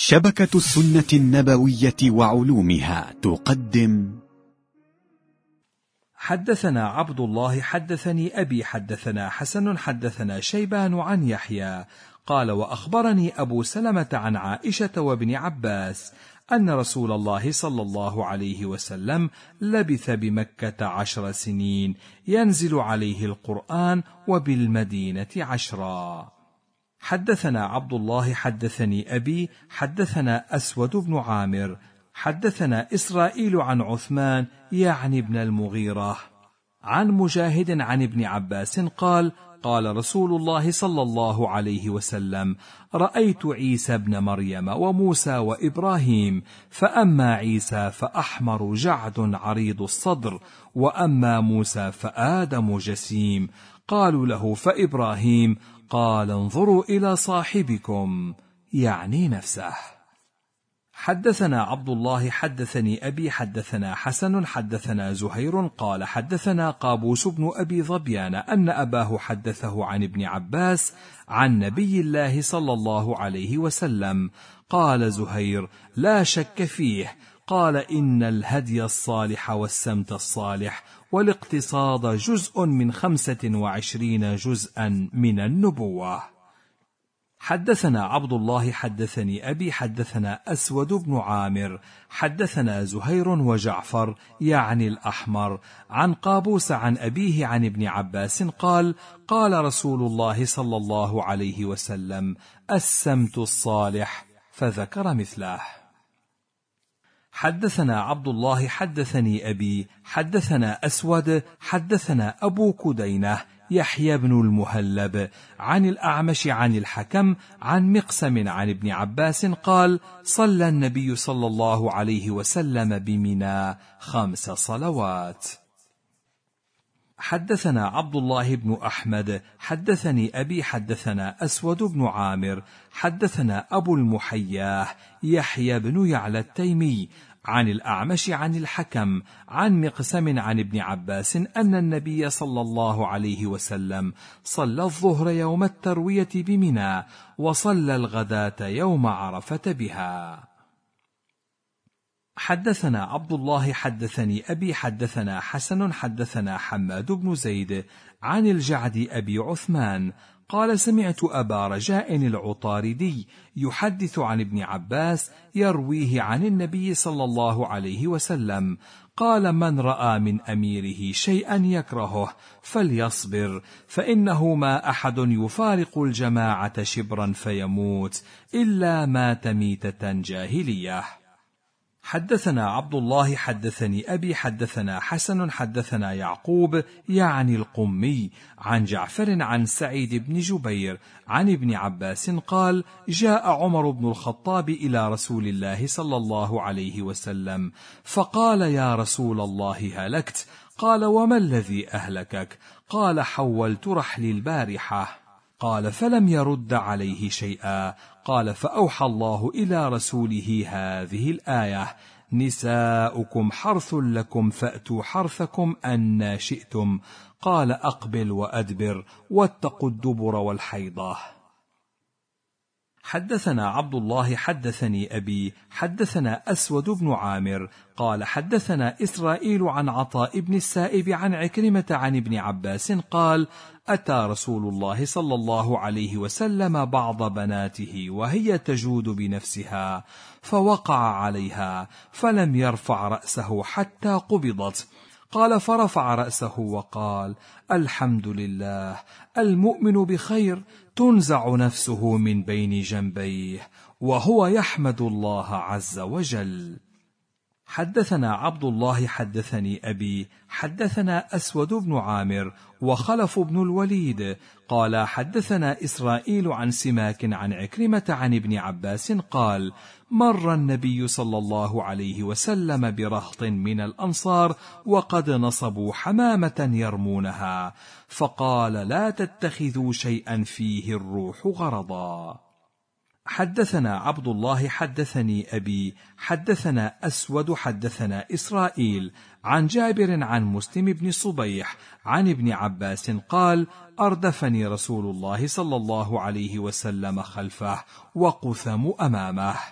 شبكة السنة النبوية وعلومها تقدم. حدثنا عبد الله حدثني أبي حدثنا حسن حدثنا شيبان عن يحيى قال وأخبرني أبو سلمة عن عائشة وابن عباس أن رسول الله صلى الله عليه وسلم لبث بمكة 10 سنين ينزل عليه القرآن وبالمدينة 10. حدثنا عبد الله حدثني أبي حدثنا أسود بن عامر حدثنا إسرائيل عن عثمان يعني ابن المغيرة عن مجاهد عن ابن عباس قال قال رسول الله صلى الله عليه وسلم رأيت عيسى ابن مريم وموسى وإبراهيم فأما عيسى فأحمر جعد عريض الصدر وأما موسى فآدم جسيم قالوا له فإبراهيم قال انظروا إلى صاحبكم يعني نفسه. حدثنا عبد الله حدثني أبي حدثنا حسن حدثنا زهير قال حدثنا قابوس بن أبي ظبيان أن أباه حدثه عن ابن عباس عن نبي الله صلى الله عليه وسلم قال زهير لا شك فيه قال إن الهدي الصالح والسمت الصالح والاقتصاد جزء من 25 جزءا من النبوة. حدثنا عبد الله حدثني أبي حدثنا أسود بن عامر حدثنا زهير وجعفر يعني الأحمر عن قابوس عن أبيه عن ابن عباس قال قال رسول الله صلى الله عليه وسلم السمت الصالح فذكر مثله. حدثنا عبد الله حدثني أبي حدثنا أسود حدثنا أبو كدينة يحيى بن المهلب عن الأعمش عن الحكم عن مقسم عن ابن عباس قال صلى النبي صلى الله عليه وسلم بمنى 5 صلوات. حدثنا عبد الله بن أحمد حدثني أبي حدثنا أسود بن عامر حدثنا أبو المحياه يحيى بن يعلى التيمي عن الأعمش عن الحكم عن مقسم عن ابن عباس أن النبي صلى الله عليه وسلم صلى الظهر يوم التروية بمنى وصلى الغداة يوم عرفة بها. حدثنا عبد الله حدثني أبي حدثنا حسن حدثنا حماد بن زيد عن الجعد أبي عثمان قال سمعت أبا رجاء العطاردي يحدث عن ابن عباس يرويه عن النبي صلى الله عليه وسلم قال من رأى من أميره شيئا يكرهه فليصبر فإنه ما أحد يفارق الجماعة شبرا فيموت إلا مات ميتة جاهلية. حدثنا عبد الله حدثني أبي حدثنا حسن حدثنا يعقوب يعني القمي عن جعفر عن سعيد بن جبير عن ابن عباس قال جاء عمر بن الخطاب إلى رسول الله صلى الله عليه وسلم فقال يا رسول الله هلكت قال وما الذي أهلكك قال حولت رحلي البارحة قال فلم يرد عليه شيئا قال فأوحى الله إلى رسوله هذه الآية نساؤكم حرث لكم فأتوا حرثكم أن شئتم قال أقبل وأدبر واتقوا الدبر والحيضة. حدثنا عبد الله حدثني أبي حدثنا أسود بن عامر قال حدثنا إسرائيل عن عطاء بن السائب عن عكرمة عن ابن عباس قال أتى رسول الله صلى الله عليه وسلم بعض بناته وهي تجود بنفسها فوقع عليها فلم يرفع رأسه حتى قبضت قال فرفع رأسه وقال الحمد لله المؤمن بخير تنزع نفسه من بين جنبيه وهو يحمد الله عز وجل. حدثنا عبد الله حدثني أبي حدثنا أسود بن عامر وخلف بن الوليد قال حدثنا إسرائيل عن سماك عن عكرمة عن ابن عباس قال مر النبي صلى الله عليه وسلم برهط من الأنصار وقد نصبوا حمامة يرمونها فقال لا تتخذوا شيئا فيه الروح غرضا. حدثنا عبد الله حدثني أبي حدثنا أسود حدثنا إسرائيل عن جابر عن مسلم بن صبيح عن ابن عباس قال أردفني رسول الله صلى الله عليه وسلم خلفه وقثم أمامه.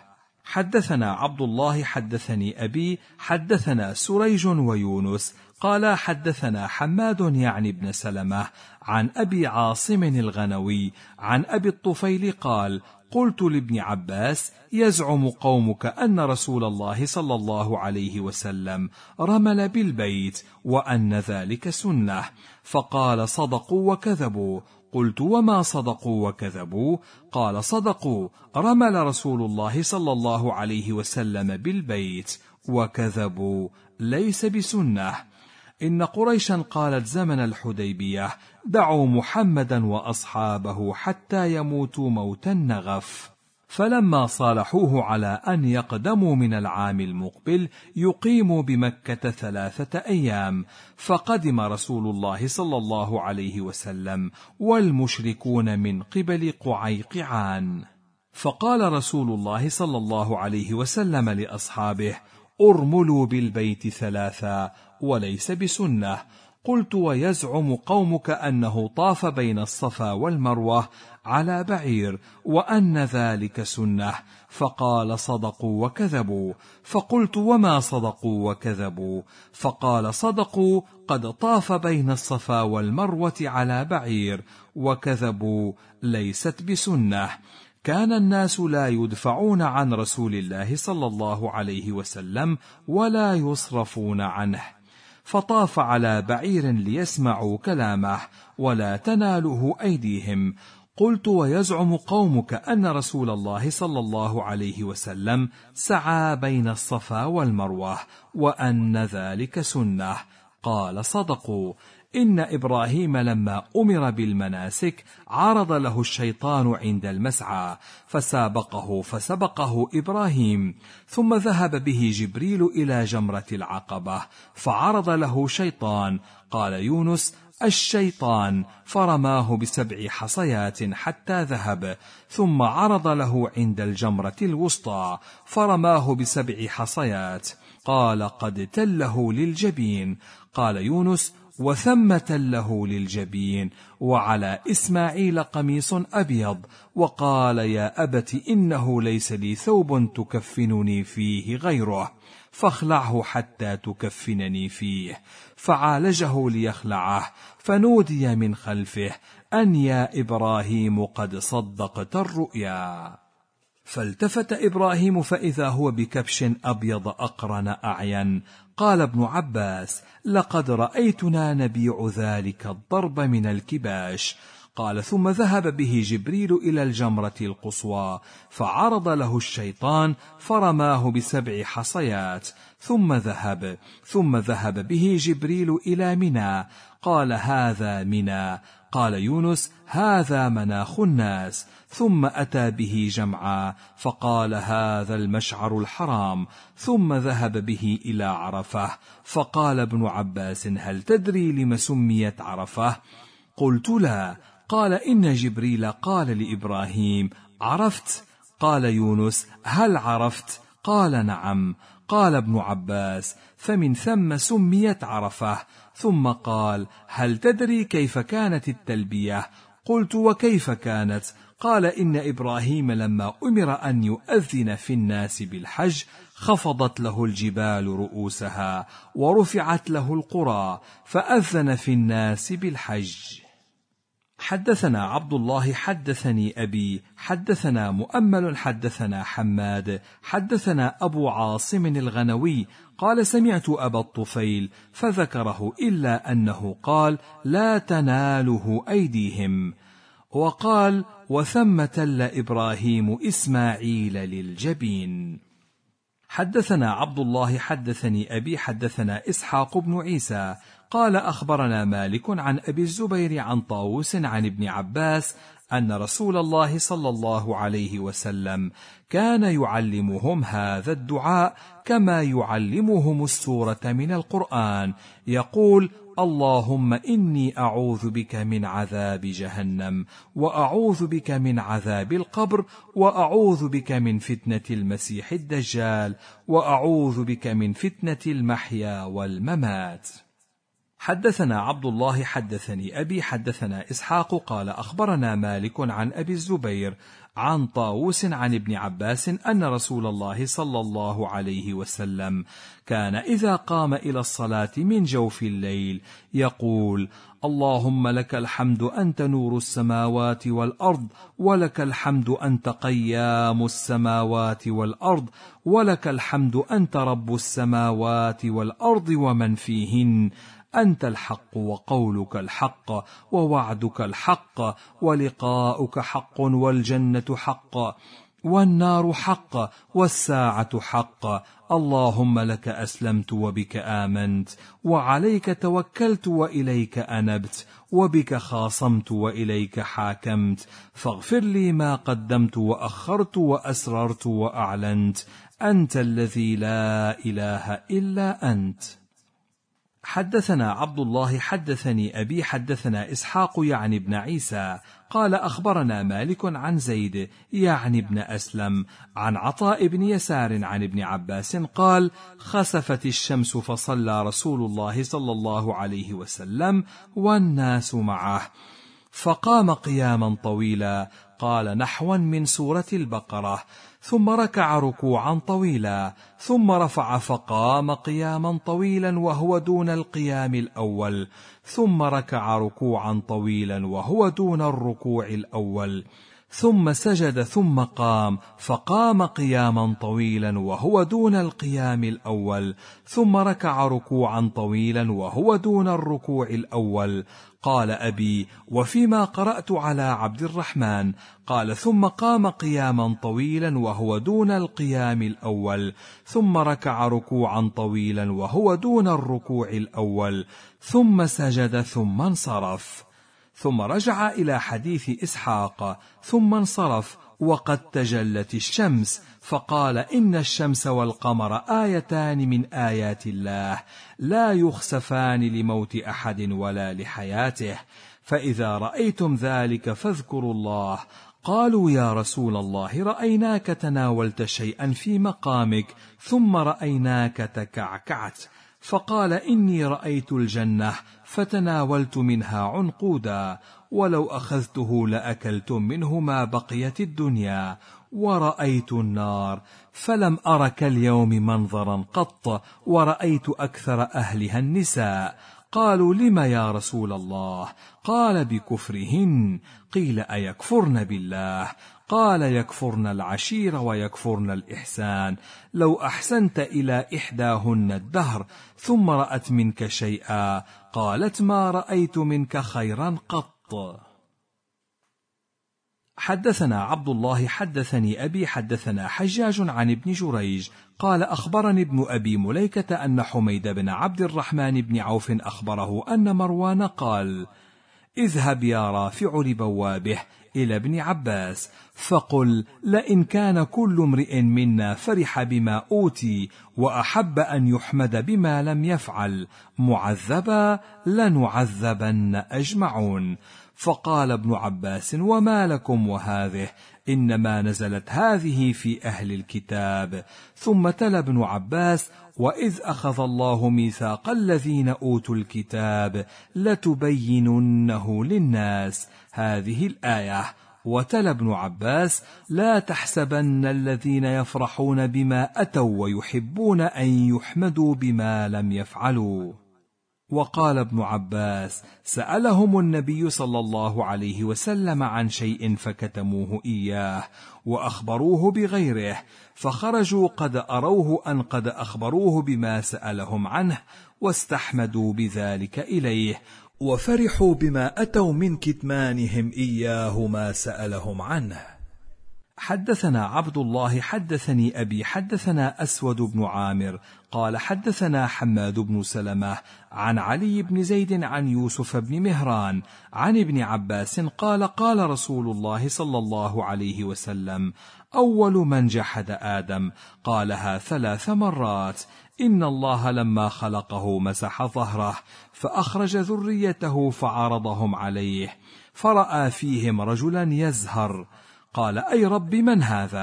حدثنا عبد الله حدثني أبي حدثنا سريج ويونس قال حدثنا حماد يعني بن سلمة عن أبي عاصم الغنوي عن أبي الطفيل قال قلت لابن عباس يزعم قومك أن رسول الله صلى الله عليه وسلم رمل بالبيت وأن ذلك سنة، فقال صدقوا وكذبوا. قلت وما صدقوا وكذبوا؟ قال صدقوا، رمل رسول الله صلى الله عليه وسلم بالبيت، وكذبوا ليس بسنة. إن قريشا قالت زمن الحديبية دعوا محمدا وأصحابه حتى يموتوا موت النغف، فلما صالحوه على أن يقدموا من العام المقبل يقيموا بمكة 3 أيام، فقدم رسول الله صلى الله عليه وسلم والمشركون من قبل قعيقعان، فقال رسول الله صلى الله عليه وسلم لأصحابه ارملوا بالبيت 3 وليس بسنة. قلت ويزعم قومك أنه طاف بين الصفا والمروة على بعير وأن ذلك سنة، فقال صدقوا وكذبوا. فقلت وما صدقوا وكذبوا؟ فقال صدقوا، قد طاف بين الصفا والمروة على بعير، وكذبوا ليست بسنة. كان الناس لا يدفعون عن رسول الله صلى الله عليه وسلم ولا يصرفون عنه، فطاف على بعير ليسمعوا كلامه ولا تناله أيديهم. قلت ويزعم قومك أن رسول الله صلى الله عليه وسلم سعى بين الصفا والمروة وأن ذلك سنة. قال صدقوا. إن إبراهيم لما أمر بالمناسك عرض له الشيطان عند المسعى فسبقه إبراهيم، ثم ذهب به جبريل إلى جمرة العقبة فعرض له شيطان، قال يونس الشيطان، فرماه ب7 حصيات حتى ذهب، ثم عرض له عند الجمرة الوسطى فرماه ب7 حصيات، قال قد تله للجبين. قال يونس وثم تله للجبين، وعلى إسماعيل قميص أبيض، وقال يا أبت إنه ليس لي ثوب تكفنني فيه غيره، فاخلعه حتى تكفنني فيه. فعالجه ليخلعه، فنودي من خلفه أن يا إبراهيم قد صدقت الرؤيا. فالتفت إبراهيم فإذا هو بكبش أبيض أقرن أعين. قال ابن عباس لقد رأيتنا نبيع ذلك الضرب من الكباش. قال ثم ذهب به جبريل إلى الجمرة القصوى فعرض له الشيطان فرماه ب7 حصيات، ثم ذهب به جبريل إلى منى. قال هذا منى. قال يونس هذا مناخ الناس. ثم أتى به جمعا فقال هذا المشعر الحرام، ثم ذهب به إلى عرفة. فقال ابن عباس هل تدري لم سميت عرفة؟ قلت لا. قال إن جبريل قال لإبراهيم عرفت؟ قال يونس هل عرفت؟ قال نعم. قال ابن عباس فمن ثم سميت عرفة. ثم قال هل تدري كيف كانت التلبية؟ قلت وكيف كانت؟ قال إن إبراهيم لما أمر أن يؤذن في الناس بالحج خفضت له الجبال رؤوسها ورفعت له القرى فأذن في الناس بالحج. حدثنا عبد الله حدثني أبي حدثنا مؤمل حدثنا حماد حدثنا أبو عاصم الغنوي قال سمعت أبا الطفيل فذكره إلا أنه قال لا تناله أيديهم، وقال وثم تل إبراهيم إسماعيل للجبين. حدثنا عبد الله حدثني أبي حدثنا إسحاق بن عيسى قال أخبرنا مالك عن أبي الزبير عن طاووس عن ابن عباس أن رسول الله صلى الله عليه وسلم كان يعلمهم هذا الدعاء كما يعلمهم السورة من القرآن، يقول اللهم إني أعوذ بك من عذاب جهنم، وأعوذ بك من عذاب القبر، وأعوذ بك من فتنة المسيح الدجال، وأعوذ بك من فتنة المحيا والممات. حدثنا عبد الله حدثني أبي حدثنا إسحاق قال أخبرنا مالك عن أبي الزبير عن طاووس عن ابن عباس أن رسول الله صلى الله عليه وسلم كان إذا قام إلى الصلاة من جوف الليل يقول: اللهم لك الحمد أنت نور السماوات والأرض، ولك الحمد أنت قيام السماوات والأرض، ولك الحمد أنت رب السماوات والأرض ومن فيهن، أنت الحق وقولك الحق ووعدك الحق ولقاؤك حق والجنة حق والنار حق والساعة حق، اللهم لك أسلمت وبك آمنت وعليك توكلت وإليك أنبت وبك خاصمت وإليك حاكمت، فاغفر لي ما قدمت وأخرت وأسررت وأعلنت، أنت الذي لا إله إلا أنت. حدثنا عبد الله حدثني أبي حدثنا إسحاق يعني ابن عيسى قال أخبرنا مالك عن زيد يعني ابن أسلم عن عطاء بن يسار عن ابن عباس قال: خسفت الشمس فصلى رسول الله صلى الله عليه وسلم والناس معه، فقام قياما طويلا قال نحوا من سورة البقرة، ثم ركع ركوعا طويلا، ثم رفع فقام قياما طويلا وهو دون القيام الأول، ثم ركع ركوعا طويلا وهو دون الركوع الأول، ثم سجد ثم قام فقام قياما طويلا وهو دون القيام الأول، ثم ركع ركوعا طويلا وهو دون الركوع الأول. قال أبي: وفيما قرأت على عبد الرحمن قال: ثم قام قياما طويلا وهو دون القيام الأول، ثم ركع ركوعا طويلا وهو دون الركوع الأول، ثم سجد ثم انصرف. ثم رجع إلى حديث إسحاق ثم انصرف وقد تجلت الشمس، فقال: إن الشمس والقمر آيتان من آيات الله لا يخسفان لموت أحد ولا لحياته، فإذا رأيتم ذلك فاذكروا الله. قالوا: يا رسول الله رأيناك تناولت شيئا في مقامك ثم رأيناك تكعكعت، فقال: إني رأيت الجنة فتناولت منها عنقودا، ولو أخذته لأكلتم منه ما بقيت الدنيا، ورأيت النار فلم أرك اليوم منظرا قط، ورأيت أكثر أهلها النساء. قالوا: لم يا رسول الله؟ قال: بكفرهن. قيل: أيكفرن بالله؟ قال: يكفرن العشير ويكفرن الإحسان. لو أحسنت إلى إحداهن الدهر ثم رأت منك شيئا قالت: ما رأيت منك خيرا قط. حدثنا عبد الله حدثني أبي حدثنا حجاج عن ابن جريج قال: أخبرني ابن أبي مليكة أن حميد بن عبد الرحمن بن عوف أخبره أن مروان قال: اذهب يا رافع لبوابه إلى ابن عباس فقل: لئن كان كل امرئ منا فرح بما أوتي وأحب أن يحمد بما لم يفعل معذبا لنعذبن أجمعون. فقال ابن عباس: وما لكم وهذه؟ إنما نزلت هذه في أهل الكتاب. ثم تلا ابن عباس: وإذ أخذ الله ميثاق الذين أوتوا الكتاب لتبيننه للناس، هذه الآية. وتلا ابن عباس: لا تحسبن الذين يفرحون بما أتوا ويحبون أن يحمدوا بما لم يفعلوا. وقال ابن عباس: سألهم النبي صلى الله عليه وسلم عن شيء فكتموه إياه وأخبروه بغيره، فخرجوا قد أروه أن قد أخبروه بما سألهم عنه واستحمدوا بذلك إليه، وفرحوا بما أتوا من كتمانهم إياه ما سألهم عنه. حدثنا عبد الله حدثني أبي حدثنا أسود بن عامر قال: حدثنا حماد بن سلمة عن علي بن زيد عن يوسف بن مهران عن ابن عباس قال: قال رسول الله صلى الله عليه وسلم: أول من جحد آدم. قالها 3 مرات. إن الله لما خلقه مسح ظهره فأخرج ذريته فعرضهم عليه، فرأى فيهم رجلا يزهر. قال: أي رب من هذا؟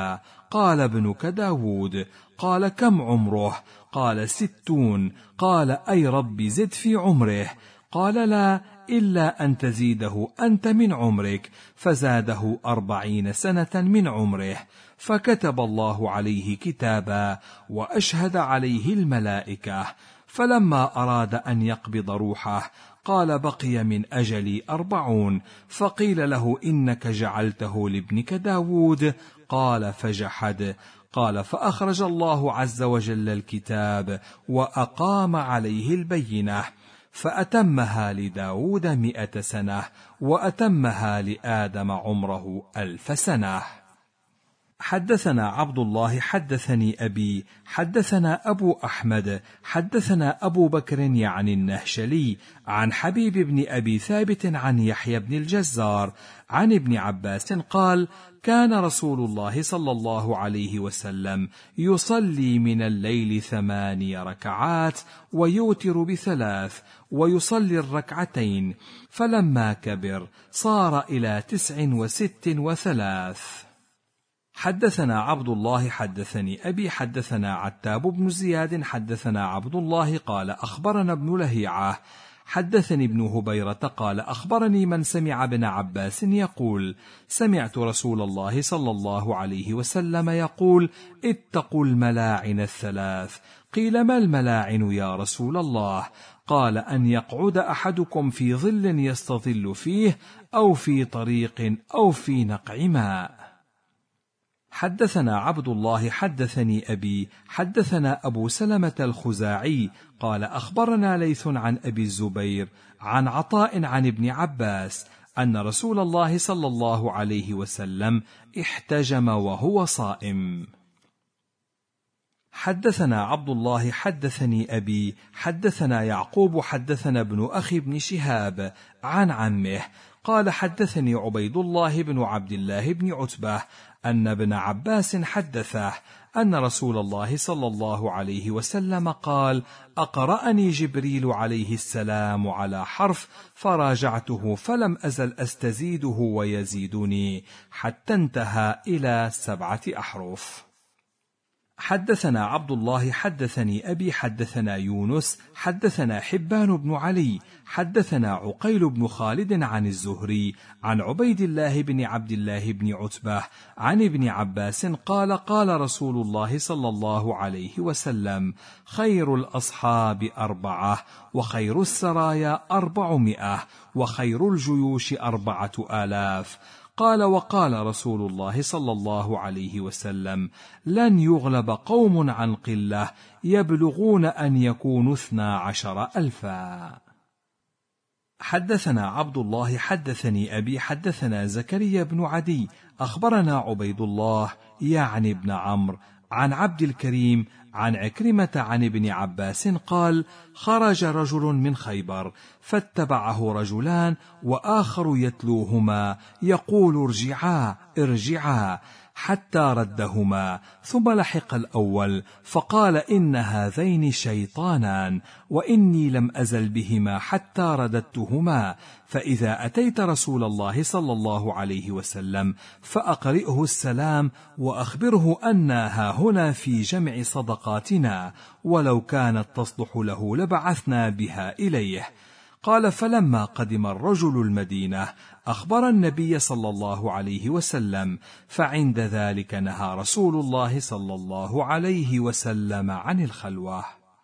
قال ابنك داود. قال كم عمره؟ قال 60. قال أي رب زد في عمره. قال لا إلا أن تزيده أنت من عمرك، فزاده 40 سنة من عمره، فكتب الله عليه كتابا وأشهد عليه الملائكة. فلما أراد أن يقبض روحه قال بقي من أجلي 40. فقيل له إنك جعلته لابنك داود. قال فجحد. قال فأخرج الله عز وجل الكتاب وأقام عليه البينة، فأتمها لداود 100 سنة، وأتمها لآدم عمره 1000 سنة. حدثنا عبد الله حدثني أبي حدثنا أبو أحمد حدثنا أبو بكر يعني النهشلي عن حبيب بن أبي ثابت عن يحيى بن الجزار عن ابن عباس قال: كان رسول الله صلى الله عليه وسلم يصلي من الليل 8 ركعات ويوتر ب3 ويصلي الركعتين، فلما كبر صار إلى 69 و3. حدثنا عبد الله حدثني أبي حدثنا عتاب بن زياد حدثنا عبد الله قال أخبرنا ابن لهيعة حدثني ابن هبيرة قال أخبرني من سمع ابن عباس يقول: سمعت رسول الله صلى الله عليه وسلم يقول: اتقوا الملاعن 3. قيل: ما الملاعن يا رسول الله؟ قال: أن يقعد أحدكم في ظل يستظل فيه، أو في طريق، أو في نقع ماء. حدثنا عبد الله حدثني أبي حدثنا أبو سلمة الخزاعي قال أخبرنا ليث عن أبي الزبير عن عطاء عن ابن عباس أن رسول الله صلى الله عليه وسلم احتجم وهو صائم. حدثنا عبد الله حدثني أبي حدثنا يعقوب حدثنا ابن أخي بن شهاب عن عمه قال حدثني عبيد الله بن عبد الله بن عتبة أن ابن عباس حدثه أن رسول الله صلى الله عليه وسلم قال: أقرأني جبريل عليه السلام على حرف فراجعته فلم أزل أستزيده ويزيدني حتى انتهى إلى 7 أحرف. حدثنا عبد الله حدثني أبي حدثنا يونس حدثنا حبان بن علي حدثنا عقيل بن خالد عن الزهري عن عبيد الله بن عبد الله بن عتبة عن ابن عباس قال: قال رسول الله صلى الله عليه وسلم: خير الأصحاب 4، وخير السرايا 400، وخير الجيوش 4000. قال: وقال رسول الله صلى الله عليه وسلم: لن يغلب قوم عن قلة يبلغون أن يكونوا 12,000. حدثنا عبد الله حدثني أبي حدثنا زكريا بن عدي أخبرنا عبيد الله يعني ابن عمرو عن عبد الكريم عن عكرمة عن ابن عباس قال: خرج رجل من خيبر فاتبعه رجلان وآخر يتلوهما يقول: ارجعا ارجعا، حتى ردهما، ثم لحق الأول فقال: إن هذين شيطانان، وإني لم أزل بهما حتى رددتهما، فإذا أتيت رسول الله صلى الله عليه وسلم فأقرئه السلام وأخبره أنا هاهنا في جمع صدقاتنا، ولو كانت تصلح له لبعثنا بها إليه. قال: فلما قدم الرجل المدينة أخبر النبي صلى الله عليه وسلم، فعند ذلك نهى رسول الله صلى الله عليه وسلم عن الخلوة.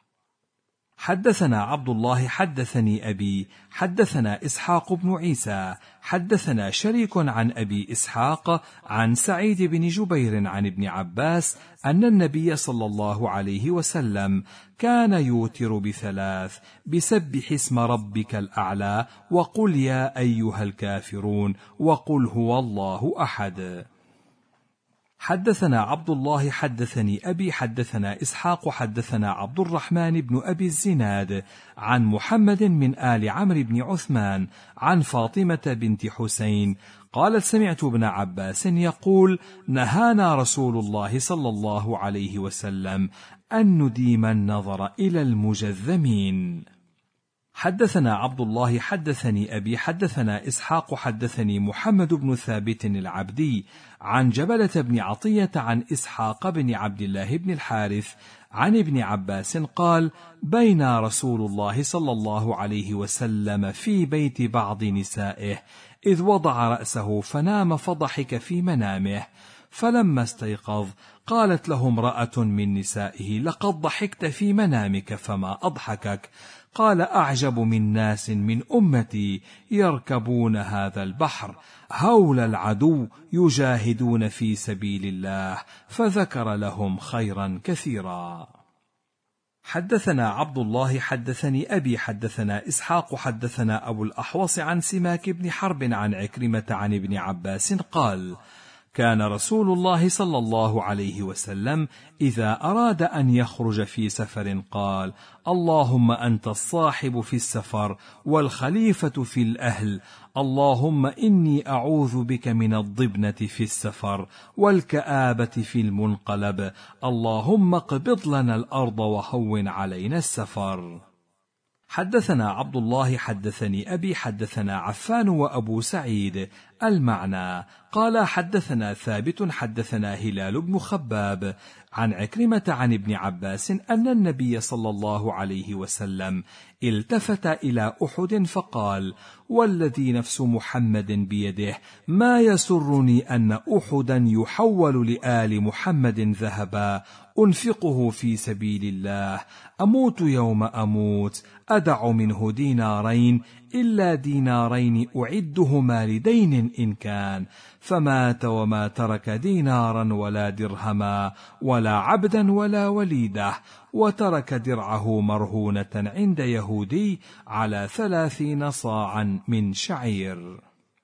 حدثنا عبد الله حدثني أبي حدثنا إسحاق بن عيسى حدثنا شريك عن أبي إسحاق عن سعيد بن جبير عن ابن عباس أن النبي صلى الله عليه وسلم كان يوتر ب3: بسبح اسم ربك الأعلى، وقل يا أيها الكافرون، وقل هو الله أحد. حدثنا عبد الله حدثني أبي حدثنا إسحاق حدثنا عبد الرحمن بن أبي الزناد عن محمد من آل عمرو بن عثمان عن فاطمة بنت حسين قالت: سمعت ابن عباس يقول: نهانا رسول الله صلى الله عليه وسلم أن نديم النظر إلى المجذمين. حدثنا عبد الله حدثني أبي حدثنا إسحاق حدثني محمد بن ثابت العبدي عن جبلة بن عطية عن إسحاق بن عبد الله بن الحارث عن ابن عباس قال: بين رسول الله صلى الله عليه وسلم في بيت بعض نسائه إذ وضع رأسه فنام فضحك في منامه، فلما استيقظ قالت له امرأة من نسائه: لقد ضحكت في منامك فما أضحكك؟ قال: أعجب من ناس من أمتي يركبون هذا البحر هول العدو يجاهدون في سبيل الله، فذكر لهم خيرا كثيرا. حدثنا عبد الله حدثني أبي حدثنا إسحاق حدثنا أبو الأحوص عن سماك بن حرب عن عكرمة عن ابن عباس قال: كان رسول الله صلى الله عليه وسلم إذا أراد أن يخرج في سفر قال: اللهم أنت الصاحب في السفر والخليفة في الأهل، اللهم إني أعوذ بك من الضبنة في السفر والكآبة في المنقلب، اللهم اقبض لنا الأرض وهون علينا السفر. حدثنا عبد الله حدثني أبي حدثنا عفان وأبو سعيد المعنى قال: حدثنا ثابت حدثنا هلال بن خباب عن عكرمة عن ابن عباس أن النبي صلى الله عليه وسلم التفت إلى أحد فقال: والذي نفس محمد بيده ما يسرني أن أحدا يحول لآل محمد ذهبا أنفقه في سبيل الله، أموت يوم أموت أدع منه دينارين إلا دينارين أعدهما لدين إن كان، فمات وما ترك دينارا ولا درهما ولا عبدا ولا وليدة، وترك درعه مرهونة عند يهودي على 30 صاعا من شعير.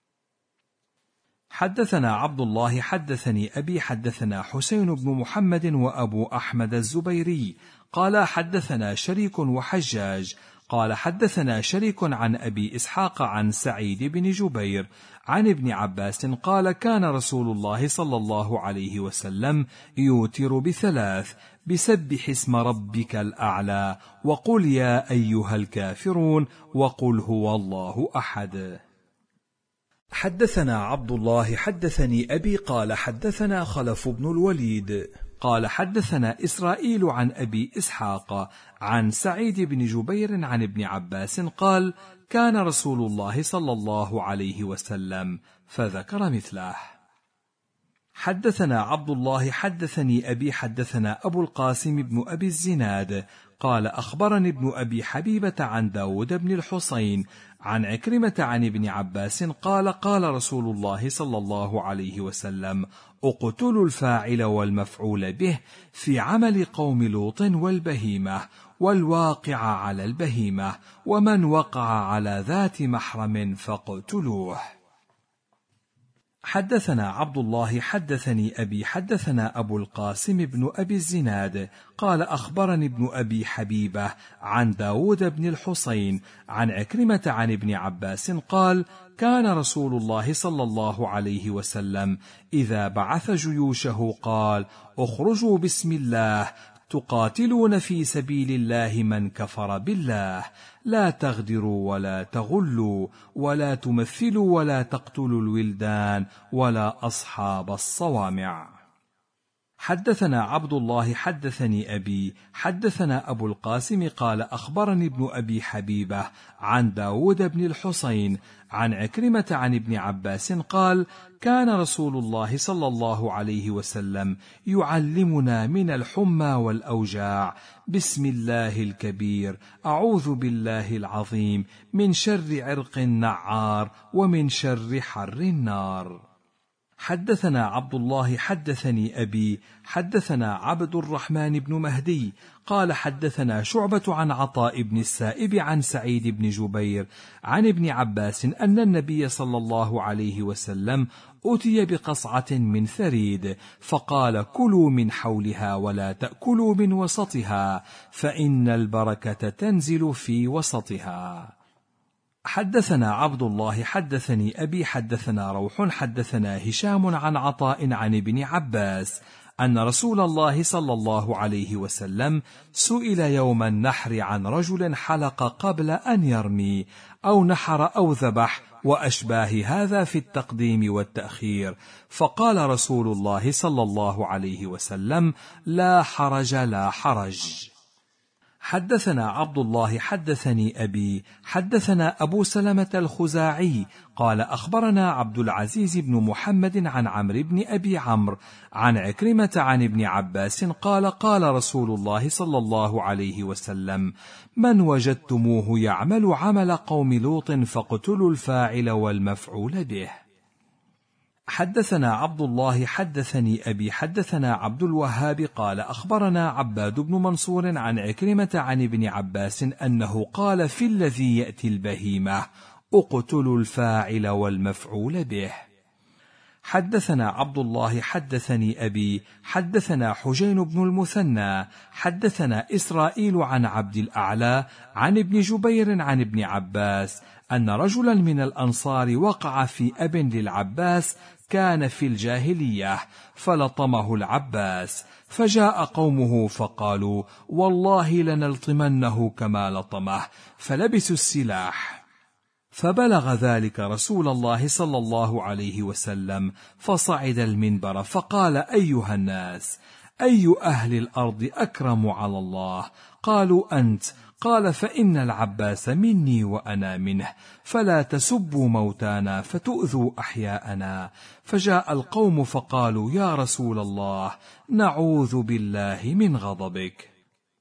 حدثنا عبد الله حدثني أبي حدثنا حسين بن محمد وأبو أحمد الزبيري قال: حدثنا شريك وحجاج قال: حدثنا شريك عن أبي إسحاق عن سعيد بن جبير عن ابن عباس قال: كان رسول الله صلى الله عليه وسلم يوتر ب3: بسبح اسم ربك الأعلى، وقل يا أيها الكافرون، وقل هو الله أحد. حدثنا عبد الله حدثني أبي قال: حدثنا خلف بن الوليد قال: حدثنا إسرائيل عن أبي إسحاق عن سعيد بن جبير عن ابن عباس قال: كان رسول الله صلى الله عليه وسلم، فذكر مثله. حدثنا عبد الله حدثني أبي حدثنا أبو القاسم بن أبي الزناد قال: أخبرني ابن أبي حبيبة عن داود بن الحصين عن عكرمة عن ابن عباس قال: قال رسول الله صلى الله عليه وسلم: اقتلوا الفاعل والمفعول به في عمل قوم لوط والبهيمة، والواقع على البهيمة، ومن وقع على ذات محرم فاقتلوه. حدثنا عبد الله حدثني أبي حدثنا أبو القاسم بن أبي الزناد قال: أخبرني ابن أبي حبيبة عن داود بن الحصين عن عكرمة عن ابن عباس قال: كان رسول الله صلى الله عليه وسلم إذا بعث جيوشه قال: اخرجوا بسم الله تقاتلون في سبيل الله من كفر بالله، لا تغدروا ولا تغلوا ولا تمثلوا ولا تقتلوا الولدان ولا أصحاب الصوامع. حدثنا عبد الله حدثني أبي حدثنا أبو القاسم قال: أخبرني ابن أبي حبيبة عن داود بن الحصين عن عكرمة عن ابن عباس قال: كان رسول الله صلى الله عليه وسلم يعلمنا من الحمى والأوجاع: بسم الله الكبير، أعوذ بالله العظيم من شر عرق النعار ومن شر حر النار. حدثنا عبد الله حدثني أبي حدثنا عبد الرحمن بن مهدي قال: حدثنا شعبة عن عطاء بن السائب عن سعيد بن جبير عن ابن عباس أن النبي صلى الله عليه وسلم أتي بقصعة من ثريد فقال: كلوا من حولها ولا تأكلوا من وسطها، فإن البركة تنزل في وسطها. حدثنا عبد الله حدثني أبي حدثنا روح حدثنا هشام عن عطاء عن ابن عباس أن رسول الله صلى الله عليه وسلم سئل يوم النحر عن رجل حلق قبل أن يرمي أو نحر أو ذبح وأشباه هذا في التقديم والتأخير، فقال رسول الله صلى الله عليه وسلم: لا حرج لا حرج. حدثنا عبد الله حدثني أبي حدثنا أبو سلمة الخزاعي قال أخبرنا عبد العزيز بن محمد عن عمرو بن أبي عمرو عن عكرمة عن ابن عباس قال: قال رسول الله صلى الله عليه وسلم: من وجدتموه يعمل عمل قوم لوط فاقتلوا الفاعل والمفعول به. حدثنا عبد الله حدثني أبي حدثنا عبد الوهاب قال أخبرنا عباد بن منصور عن عكرمة عن ابن عباس أنه قال في الذي يأتي البهيمة: اقتلوا الفاعل والمفعول به. حدثنا عبد الله حدثني أبي حدثنا حجين بن المثنى حدثنا إسرائيل عن عبد الأعلى عن ابن جبير عن ابن عباس أن رجلا من الأنصار وقع في أب للعباس كان في الجاهلية فلطمه العباس، فجاء قومه فقالوا: والله لنلطمنه كما لطمه، فلبسوا السلاح. فبلغ ذلك رسول الله صلى الله عليه وسلم فصعد المنبر فقال: أيها الناس، أي أهل الأرض أكرم على الله؟ قالوا: أنت. قال: فإن العباس مني وأنا منه، فلا تسبوا موتانا فتؤذوا أحياءنا. فجاء القوم فقالوا: يا رسول الله، نعوذ بالله من غضبك.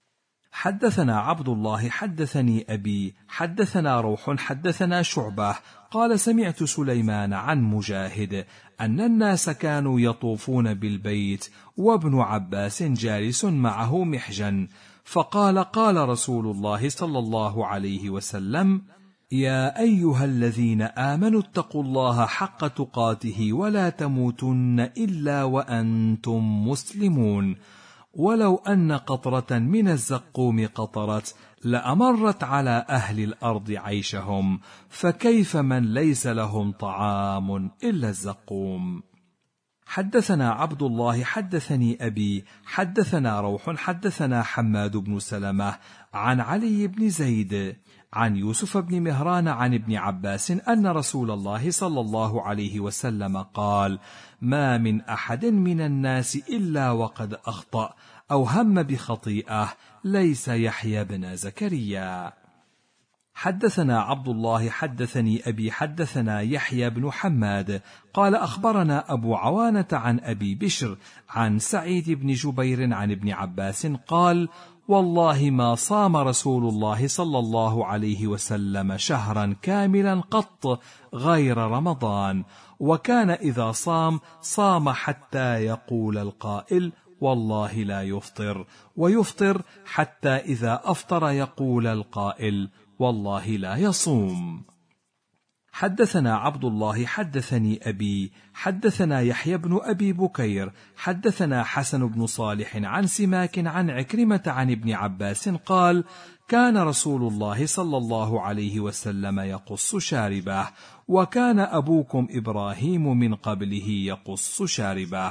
حدثنا عبد الله حدثني أبي حدثنا روح حدثنا شعبة قال: سمعت سليمان عن مجاهد أن الناس كانوا يطوفون بالبيت وابن عباس جالس معه محجن، فقال: قال رسول الله صلى الله عليه وسلم: يا أيها الذين آمنوا اتقوا الله حق تقاته ولا تموتن إلا وأنتم مسلمون، ولو أن قطرة من الزقوم قطرت لأمرت على أهل الأرض عيشهم، فكيف من ليس لهم طعام إلا الزقوم. حدثنا عبد الله حدثني أبي حدثنا روح حدثنا حماد بن سلمة عن علي بن زيد عن يوسف بن مهران عن ابن عباس أن رسول الله صلى الله عليه وسلم قال: ما من أحد من الناس إلا وقد أخطأ أو هم بخطيئة ليس يحيى بن زكريا. حدثنا عبد الله حدثني أبي حدثنا يحيى بن حماد قال أخبرنا أبو عوانة عن أبي بشر عن سعيد بن جبير عن ابن عباس قال: والله ما صام رسول الله صلى الله عليه وسلم شهرا كاملا قط غير رمضان، وكان إذا صام حتى يقول القائل: والله لا يفطر، ويفطر حتى إذا أفطر يقول القائل: والله لا يصوم. حدثنا عبد الله حدثني أبي حدثنا يحيى بن أبي بكير حدثنا حسن بن صالح عن سماك عن عكرمة عن ابن عباس قال: كان رسول الله صلى الله عليه وسلم يقص شاربه، وكان أبوكم إبراهيم من قبله يقص شاربه.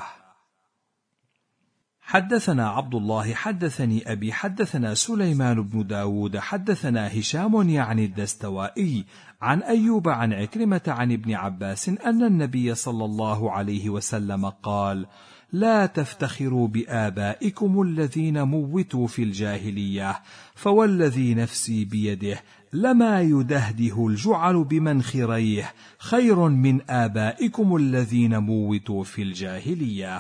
حدثنا عبد الله حدثني أبي حدثنا سليمان بن داود حدثنا هشام يعني الدستوائي عن أيوب عن عكرمة عن ابن عباس أن النبي صلى الله عليه وسلم قال: لا تفتخروا بآبائكم الذين موتوا في الجاهلية، فوالذي نفسي بيده لما يدهده الجعل بمنخريه خير من آبائكم الذين موتوا في الجاهلية.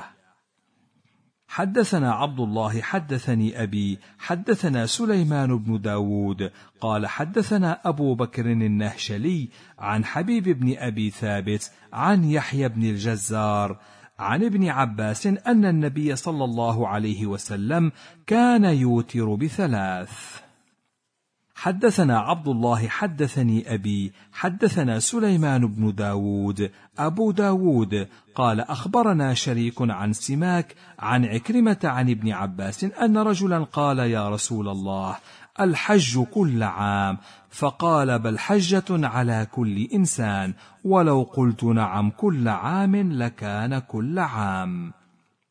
حدثنا عبد الله حدثني أبي حدثنا سليمان بن داود قال حدثنا أبو بكر النهشلي عن حبيب بن أبي ثابت عن يحيى بن الجزار عن ابن عباس أن النبي صلى الله عليه وسلم كان يوتر بثلاث. حدثنا عبد الله حدثني أبي حدثنا سليمان بن داود أبو داود قال أخبرنا شريك عن سماك عن عكرمة عن ابن عباس أن رجلا قال: يا رسول الله، الحج كل عام؟ فقال: بل حجة على كل إنسان، ولو قلت نعم كل عام لكان كل عام.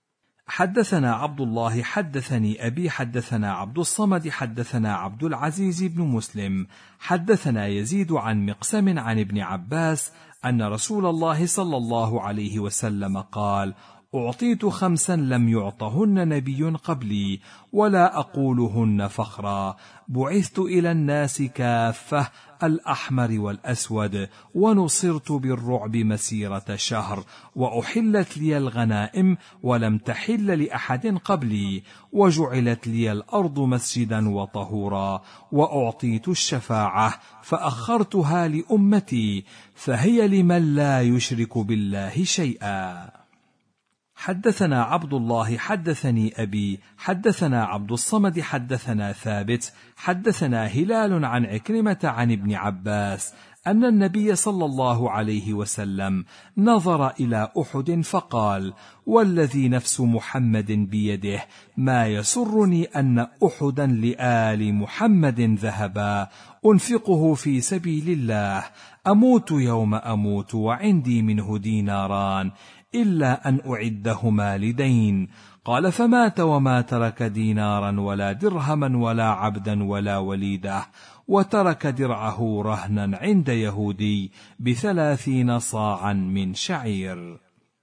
حدثنا عبد الله حدثني أبي حدثنا عبد الصمد حدثنا عبد العزيز بن مسلم حدثنا يزيد عن مقسم عن ابن عباس أن رسول الله صلى الله عليه وسلم قال: أعطيت 5 لم يعطهن نبي قبلي ولا أقولهن فخرا: بعثت إلى الناس كافة، الأحمر والأسود، ونصرت بالرعب مسيرة شهر، وأحلت لي الغنائم ولم تحل لأحد قبلي، وجعلت لي الأرض مسجدا وطهورا، وأعطيت الشفاعة فأخرتها لأمتي، فهي لمن لا يشرك بالله شيئا. حدثنا عبد الله حدثني أبي حدثنا عبد الصمد حدثنا ثابت حدثنا هلال عن عكرمة عن ابن عباس أن النبي صلى الله عليه وسلم نظر إلى أحد فقال: والذي نفس محمد بيده ما يسرني أن أحدا لآل محمد ذهبا أنفقه في سبيل الله، أموت يوم أموت وعندي منه ديناران إلا أن أعدهما لدين. قال: فمات وما ترك دينارا ولا درهما ولا عبدا ولا وليدة، وترك درعه رهنا عند يهودي ب30 صاعا من شعير.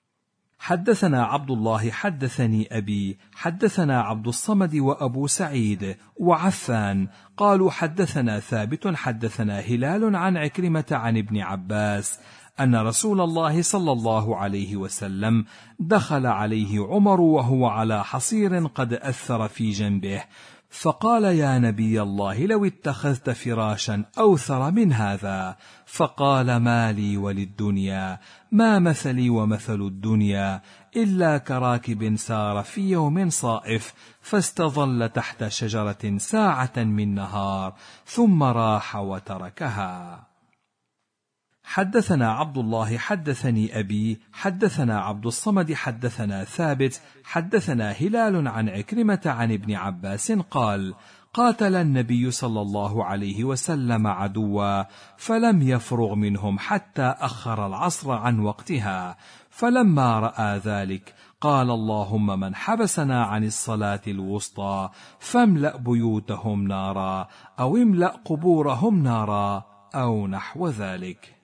حدثنا عبد الله حدثني أبي حدثنا عبد الصمد وأبو سعيد وعفان قالوا: حدثنا ثابت حدثنا هلال عن عكرمة عن ابن عباس أن رسول الله صلى الله عليه وسلم دخل عليه عمر وهو على حصير قد أثر في جنبه، فقال: يا نبي الله، لو اتخذت فراشا أوثر من هذا. فقال: ما لي وللدنيا، ما مثلي ومثل الدنيا إلا كراكب سار في يوم صائف فاستظل تحت شجرة ساعة من نهار ثم راح وتركها. حدثنا عبد الله حدثني أبي حدثنا عبد الصمد حدثنا ثابت حدثنا هلال عن عكرمة عن ابن عباس قال: قاتل النبي صلى الله عليه وسلم عدوا فلم يفرغ منهم حتى أخر العصر عن وقتها، فلما رأى ذلك قال: اللهم من حبسنا عن الصلاة الوسطى فاملأ بيوتهم نارا أو املأ قبورهم نارا أو نحو ذلك.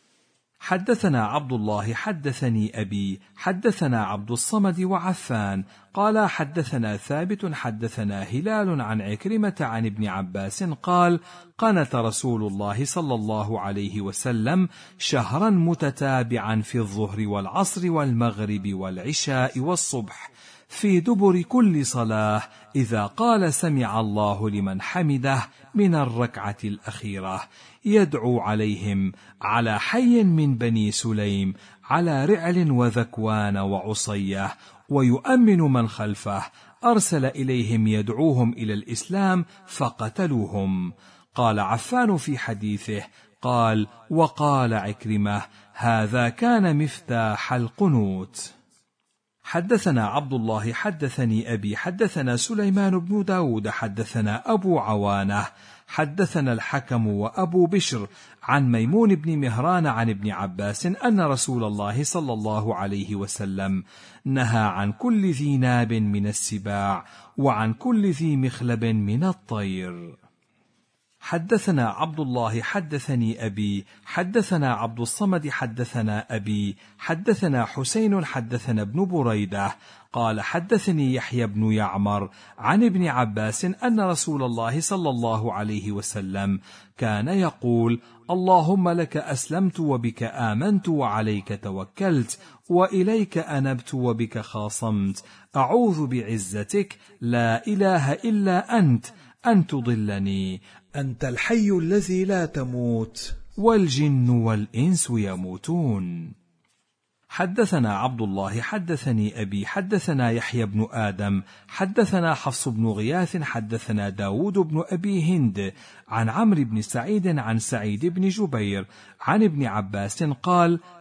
حدثنا عبد الله حدثني أبي حدثنا عبد الصمد وعفان قال: حدثنا ثابت حدثنا هلال عن عكرمة عن ابن عباس قال: قنت رسول الله صلى الله عليه وسلم شهرا متتابعا في الظهر والعصر والمغرب والعشاء والصبح في دبر كل صلاة إذا قال: سمع الله لمن حمده من الركعة الأخيرة، يدعو عليهم على حي من بني سليم، على رعل وذكوان وعصية، ويؤمن من خلفه، أرسل إليهم يدعوهم إلى الإسلام فقتلوهم. قال عفان في حديثه قال: وقال عكرمة: هذا كان مفتاح القنوت. حدثنا عبد الله حدثني أبي حدثنا سليمان بن داود حدثنا أبو عوانة حدثنا الحكم وأبو بشر عن ميمون بن مهران عن ابن عباس أن رسول الله صلى الله عليه وسلم نهى عن كل ذي ناب من السباع وعن كل ذي مخلب من الطير. حدثنا عبد الله حدثني أبي حدثنا عبد الصمد حدثنا أبي حدثنا حسين حدثنا ابن بريدة قال: حدثني يحيى بن يعمر عن ابن عباس أن رسول الله صلى الله عليه وسلم كان يقول: اللهم لك أسلمت وبك آمنت وعليك توكلت وإليك أنبت وبك خاصمت، أعوذ بعزتك لا إله إلا أنت أن تضلني، أنت الحي الذي لا تموت والجن والإنس يموتون. حدثنا عبد الله حدثني أبي حدثنا يحيى بن آدم حدثنا حفص بن غياث حدثنا داود بن أبي هند عن عمرو بن سعيد عن سعيد بن جبير عن ابن عباس قال: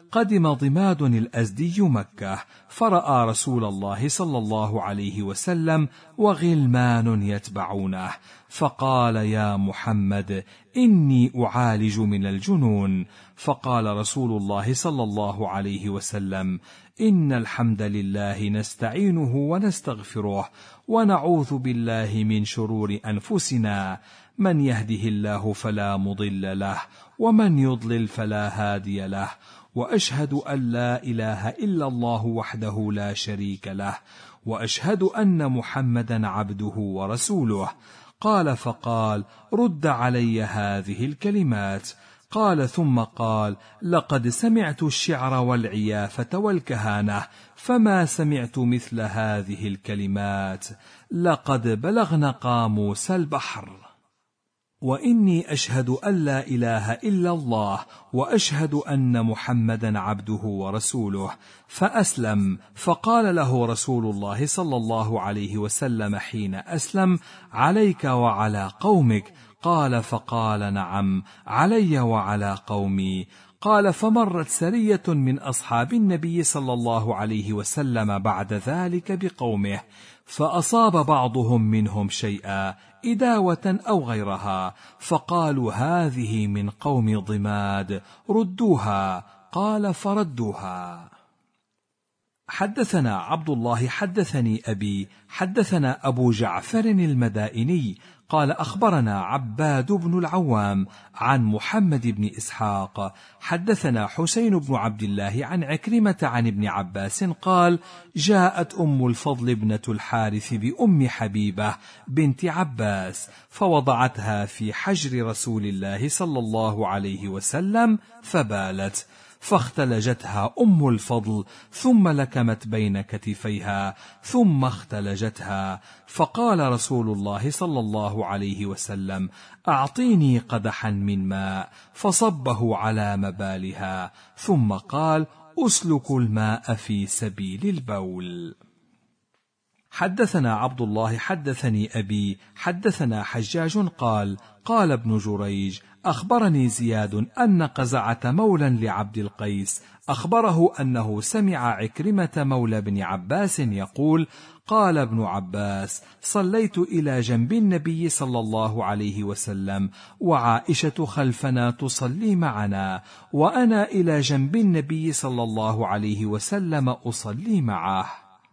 قدم ضماد الأزدي مكة، فرأى رسول الله صلى الله عليه وسلم وغلمان يتبعونه، فقال: يا محمد، إني أعالج من الجنون. فقال رسول الله صلى الله عليه وسلم: إن الحمد لله نستعينه ونستغفره ونعوذ بالله من شرور أنفسنا، من يهده الله فلا مضل له ومن يضلل فلا هادي له، وأشهد أن لا إله إلا الله وحده لا شريك له، وأشهد أن محمدا عبده ورسوله. قال فقال: رد علي هذه الكلمات. قال ثم قال: لقد سمعت الشعر والعيافة والكهانة، فما سمعت مثل هذه الكلمات، لقد بلغن قاموس البحر. وإني أشهد أن لا إله إلا الله وأشهد أن محمدا عبده ورسوله. فأسلم، فقال له رسول الله صلى الله عليه وسلم حين أسلم: عليك وعلى قومك. قال فقال: نعم، علي وعلى قومي. قال فمرت سرية من أصحاب النبي صلى الله عليه وسلم بعد ذلك بقومه، فأصاب بعضهم منهم شيئا، إداوة أو غيرها، فقالوا: هذه من قوم ضماد، ردوها. قال فردوها. حدثنا عبد الله حدثني أبي حدثنا أبو جعفر المدائني قال أخبرنا عباد بن العوام عن محمد بن إسحاق حدثنا حسين بن عبد الله عن عكرمة عن ابن عباس قال: جاءت أم الفضل ابنة الحارث بأم حبيبة بنت عباس، فوضعتها في حجر رسول الله صلى الله عليه وسلم فبالت، فاختلجتها أم الفضل، ثم لكمت بين كتفيها، ثم اختلجتها، فقال رسول الله صلى الله عليه وسلم: أعطيني قدحا من ماء، فصبه على مبالها، ثم قال: أسلكوا الماء في سبيل البول. حدثنا عبد الله حدثني أبي حدثنا حجاج قال: قال ابن جريج: أخبرني زياد أن قزعة مولى لعبد القيس أخبره أنه سمع عكرمة مولى بن عباس يقول: قال ابن عباس: صليت إلى جنب النبي صلى الله عليه وسلم، وعائشة خلفنا تصلي معنا، وأنا إلى جنب النبي صلى الله عليه وسلم أصلي معه.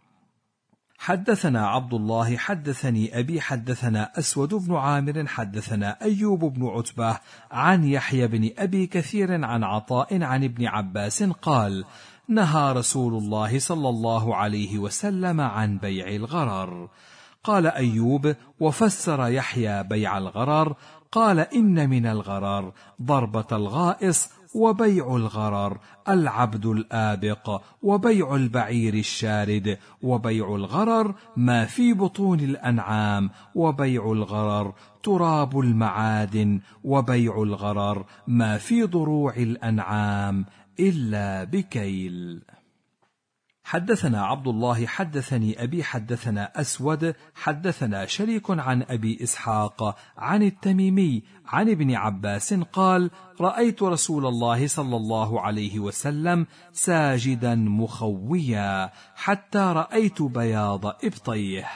حدثنا عبد الله حدثني أبي حدثنا أسود بن عامر حدثنا أيوب بن عتبة عن يحيى بن أبي كثير عن عطاء عن ابن عباس قال: نهى رسول الله صلى الله عليه وسلم عن بيع الغرر. قال أيوب: وفسر يحيى بيع الغرر، قال: إن من الغرر ضربة الغائص، وبيع الغرر العبد الآبق، وبيع البعير الشارد، وبيع الغرر ما في بطون الأنعام، وبيع الغرر تراب المعادن، وبيع الغرر ما في ضروع الأنعام إلا بكيل. حدثنا عبد الله حدثني أبي حدثنا أسود حدثنا شريك عن أبي إسحاق عن التميمي عن ابن عباس قال: رأيت رسول الله صلى الله عليه وسلم ساجدا مخويا حتى رأيت بياض إبطيه.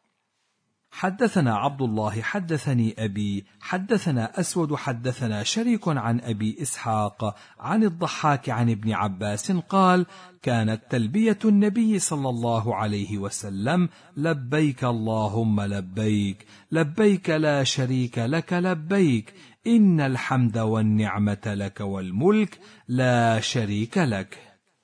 حدثنا عبد الله حدثني أبي حدثنا أسود حدثنا شريك عن أبي إسحاق عن الضحاك عن ابن عباس قال: كانت تلبية النبي صلى الله عليه وسلم: لبيك اللهم لبيك، لبيك لا شريك لك لبيك، إن الحمد والنعمة لك والملك لا شريك لك.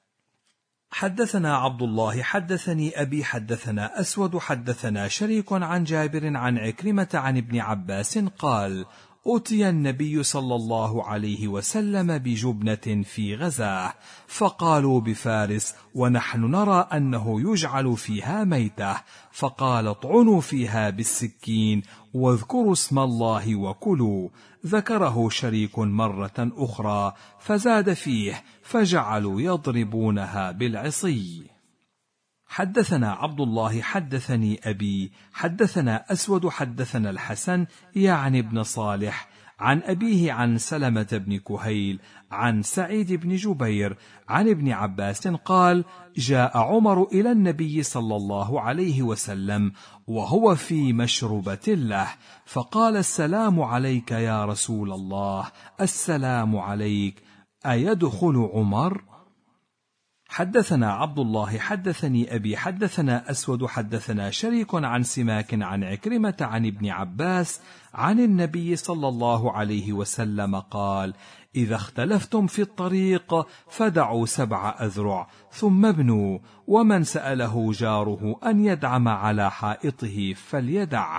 حدثنا عبد الله حدثني أبي حدثنا أسود حدثنا شريك عن جابر عن عكرمة عن ابن عباس قال: أتي النبي صلى الله عليه وسلم بجبنة في غزاه، فقالوا بفارس، ونحن نرى أنه يجعل فيها ميتة، فقال: اطعنوا فيها بالسكين واذكروا اسم الله وكلوا. ذكره شريك مرة أخرى فزاد فيه، فجعلوا يضربونها بالعصي. حدثنا عبد الله حدثني أبي حدثنا أسود حدثنا الحسن يعني ابن صالح عن أبيه عن سلمة بن كهيل عن سعيد بن جبير عن ابن عباس قال: جاء عمر إلى النبي صلى الله عليه وسلم وهو في مشربة له، فقال: السلام عليك يا رسول الله، السلام عليك، أيدخل عمر؟ حدثنا عبد الله حدثني أبي حدثنا أسود حدثنا شريك عن سماك عن عكرمة عن ابن عباس عن النبي صلى الله عليه وسلم قال: إذا اختلفتم في الطريق فدعوا 7 أذرع ثم ابنوا، ومن سأله جاره أن يدعم على حائطه فليدعه.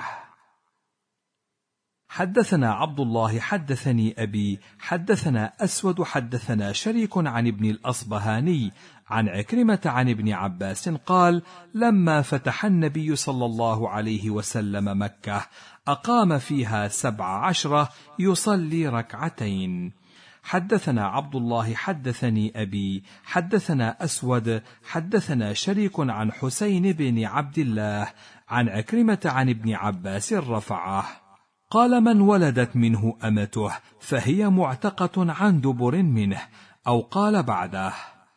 حدثنا عبد الله حدثني أبي حدثنا أسود حدثنا شريك عن ابن الأصبهاني عن عكرمة عن ابن عباس قال: لما فتح النبي صلى الله عليه وسلم مكة أقام فيها 17 يصلي 2 ركعتين. حدثنا عبد الله حدثني أبي حدثنا أسود حدثنا شريك عن حسين بن عبد الله عن عكرمة عن ابن عباس رفعه قال: من ولدت منه أمته فهي معتقة عن دبر منه، أو قال بعده.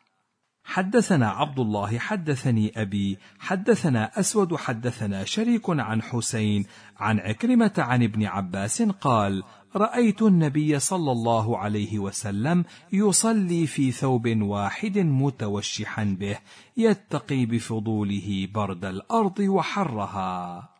حدثنا عبد الله حدثني أبي حدثنا أسود حدثنا شريك عن حسين عن عكرمة عن ابن عباس قال: رأيت النبي صلى الله عليه وسلم يصلي في ثوب واحد متوشحا به، يتقي بفضوله برد الأرض وحرها.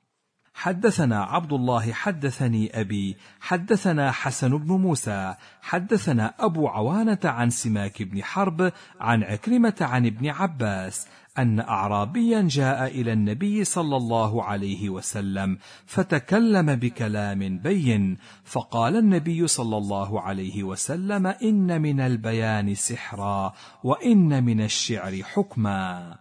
حدثنا عبد الله حدثني أبي حدثنا حسن بن موسى حدثنا أبو عوانة عن سماك بن حرب عن عكرمة عن ابن عباس أن أعرابيا جاء إلى النبي صلى الله عليه وسلم فتكلم بكلام بين، فقال النبي صلى الله عليه وسلم: إن من البيان سحرا، وإن من الشعر حكما.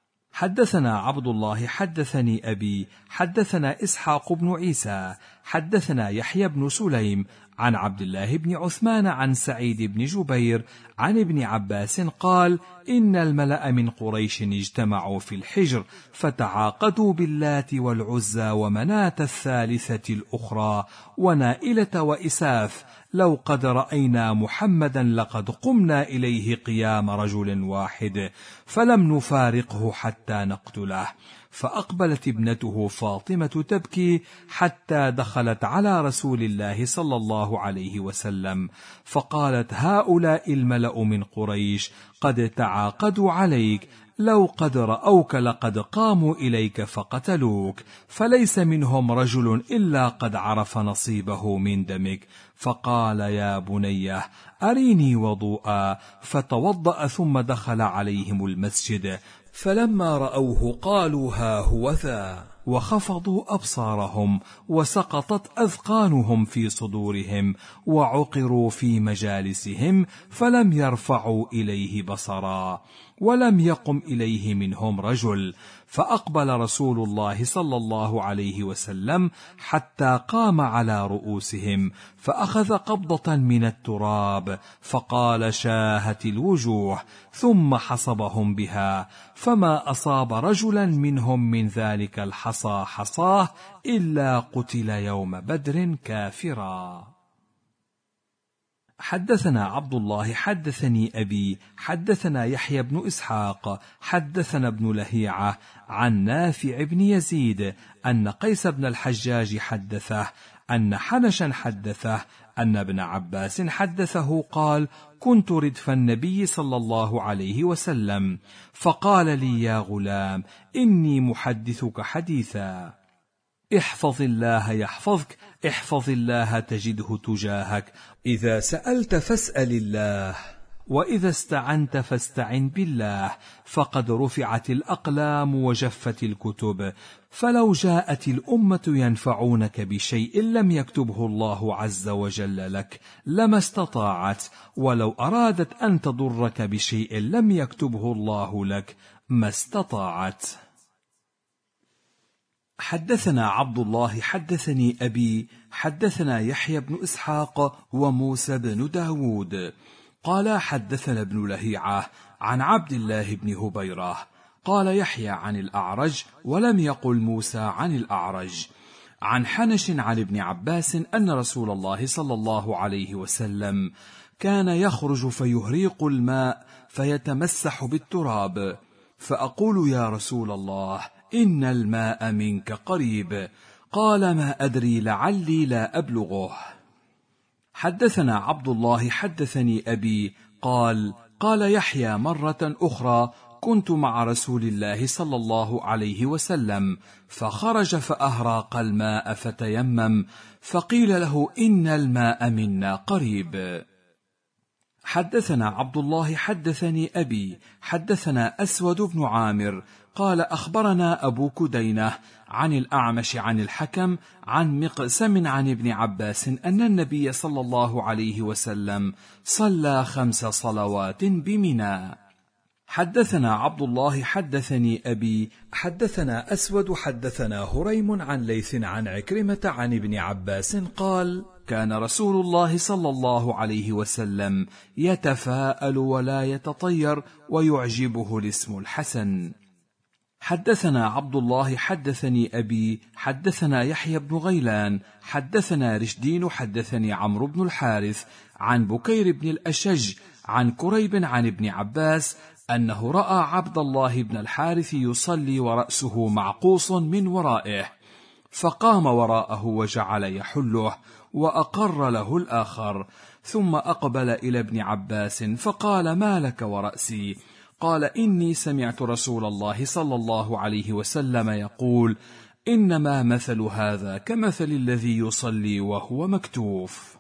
حدثنا عبد الله حدثني أبي حدثنا إسحاق بن عيسى حدثنا يحيى بن سليم عن عبد الله بن عثمان عن سعيد بن جبير عن ابن عباس قال: إن الملأ من قريش اجتمعوا في الحجر فتعاقدوا باللات والعزى ومناة الثالثة الأخرى ونائلة وإساف، لو قد رأينا محمدا لقد قمنا إليه قيام رجل واحد، فلم نفارقه حتى نقتله. فأقبلت ابنته فاطمة تبكي حتى دخلت على رسول الله صلى الله عليه وسلم، فقالت: هؤلاء الملأ من قريش قد تعاقدوا عليك، لو قد رأوك لقد قاموا إليك فقتلوك، فليس منهم رجل إلا قد عرف نصيبه من دمك. فقال: يا بنيه أريني وضوءا، فتوضأ ثم دخل عليهم المسجد، فلما رأوه قالوا: ها هو ذا، وخفضوا أبصارهم وسقطت أذقانهم في صدورهم وعقروا في مجالسهم، فلم يرفعوا إليه بصرا، ولم يقم إليه منهم رجل. فأقبل رسول الله صلى الله عليه وسلم حتى قام على رؤوسهم، فأخذ قبضة من التراب فقال: شاهت الوجوه، ثم حصبهم بها، فما أصاب رجلا منهم من ذلك الحصى حصاه إلا قتل يوم بدر كافرا. حدثنا عبد الله حدثني أبي حدثنا يحيى بن إسحاق حدثنا ابن لهيعة عن نافع بن يزيد أن قيس بن الحجاج حدثه أن حنشا حدثه أن ابن عباس حدثه قال: كنت ردف النبي صلى الله عليه وسلم، فقال لي: يا غلام إني محدثك حديثا، احفظ الله يحفظك، احفظ الله تجده تجاهك، إذا سألت فاسأل الله، وإذا استعنت فاستعن بالله، فقد رفعت الأقلام وجفت الكتب، فلو جاءت الأمة ينفعونك بشيء لم يكتبه الله عز وجل لك لما استطاعت، ولو أرادت أن تضرك بشيء لم يكتبه الله لك ما استطاعت. حدثنا عبد الله حدثني أبي حدثنا يحيى بن إسحاق وموسى بن داود قال: حدثنا ابن لهيعة عن عبد الله بن هبيرة قال: يحيى عن الأعرج، ولم يقل موسى عن الأعرج، عن حنش عن ابن عباس أن رسول الله صلى الله عليه وسلم كان يخرج فيهريق الماء فيتمسح بالتراب، فأقول يا رسول الله إن الماء منك قريب، قال ما أدري لعلي لا أبلغه. حدثنا عبد الله حدثني أبي قال يحيى مرة أخرى كنت مع رسول الله صلى الله عليه وسلم فخرج فأهراق الماء فتيمم، فقيل له إن الماء منا قريب. حدثنا عبد الله حدثني أبي حدثنا أسود بن عامر قال أخبرنا أبو كدينة عن الأعمش عن الحكم عن مقسم عن ابن عباس أن النبي صلى الله عليه وسلم صلى 5 صلوات بمنى. حدثنا عبد الله حدثني أبي حدثنا أسود حدثنا هريم عن ليث عن عكرمة عن ابن عباس قال كان رسول الله صلى الله عليه وسلم يتفاءل ولا يتطير ويعجبه الاسم الحسن. حدثنا عبد الله حدثني أبي حدثنا يحيى بن غيلان حدثنا رشدين حدثني عمرو بن الحارث عن بكير بن الأشج عن كريب عن ابن عباس أنه رأى عبد الله بن الحارث يصلي ورأسه معقوص من ورائه، فقام وراءه وجعل يحله وأقر له الآخر، ثم أقبل إلى ابن عباس فقال ما لك ورأسي؟ قال إني سمعت رسول الله صلى الله عليه وسلم يقول إنما مثل هذا كمثل الذي يصلي وهو مكتوف.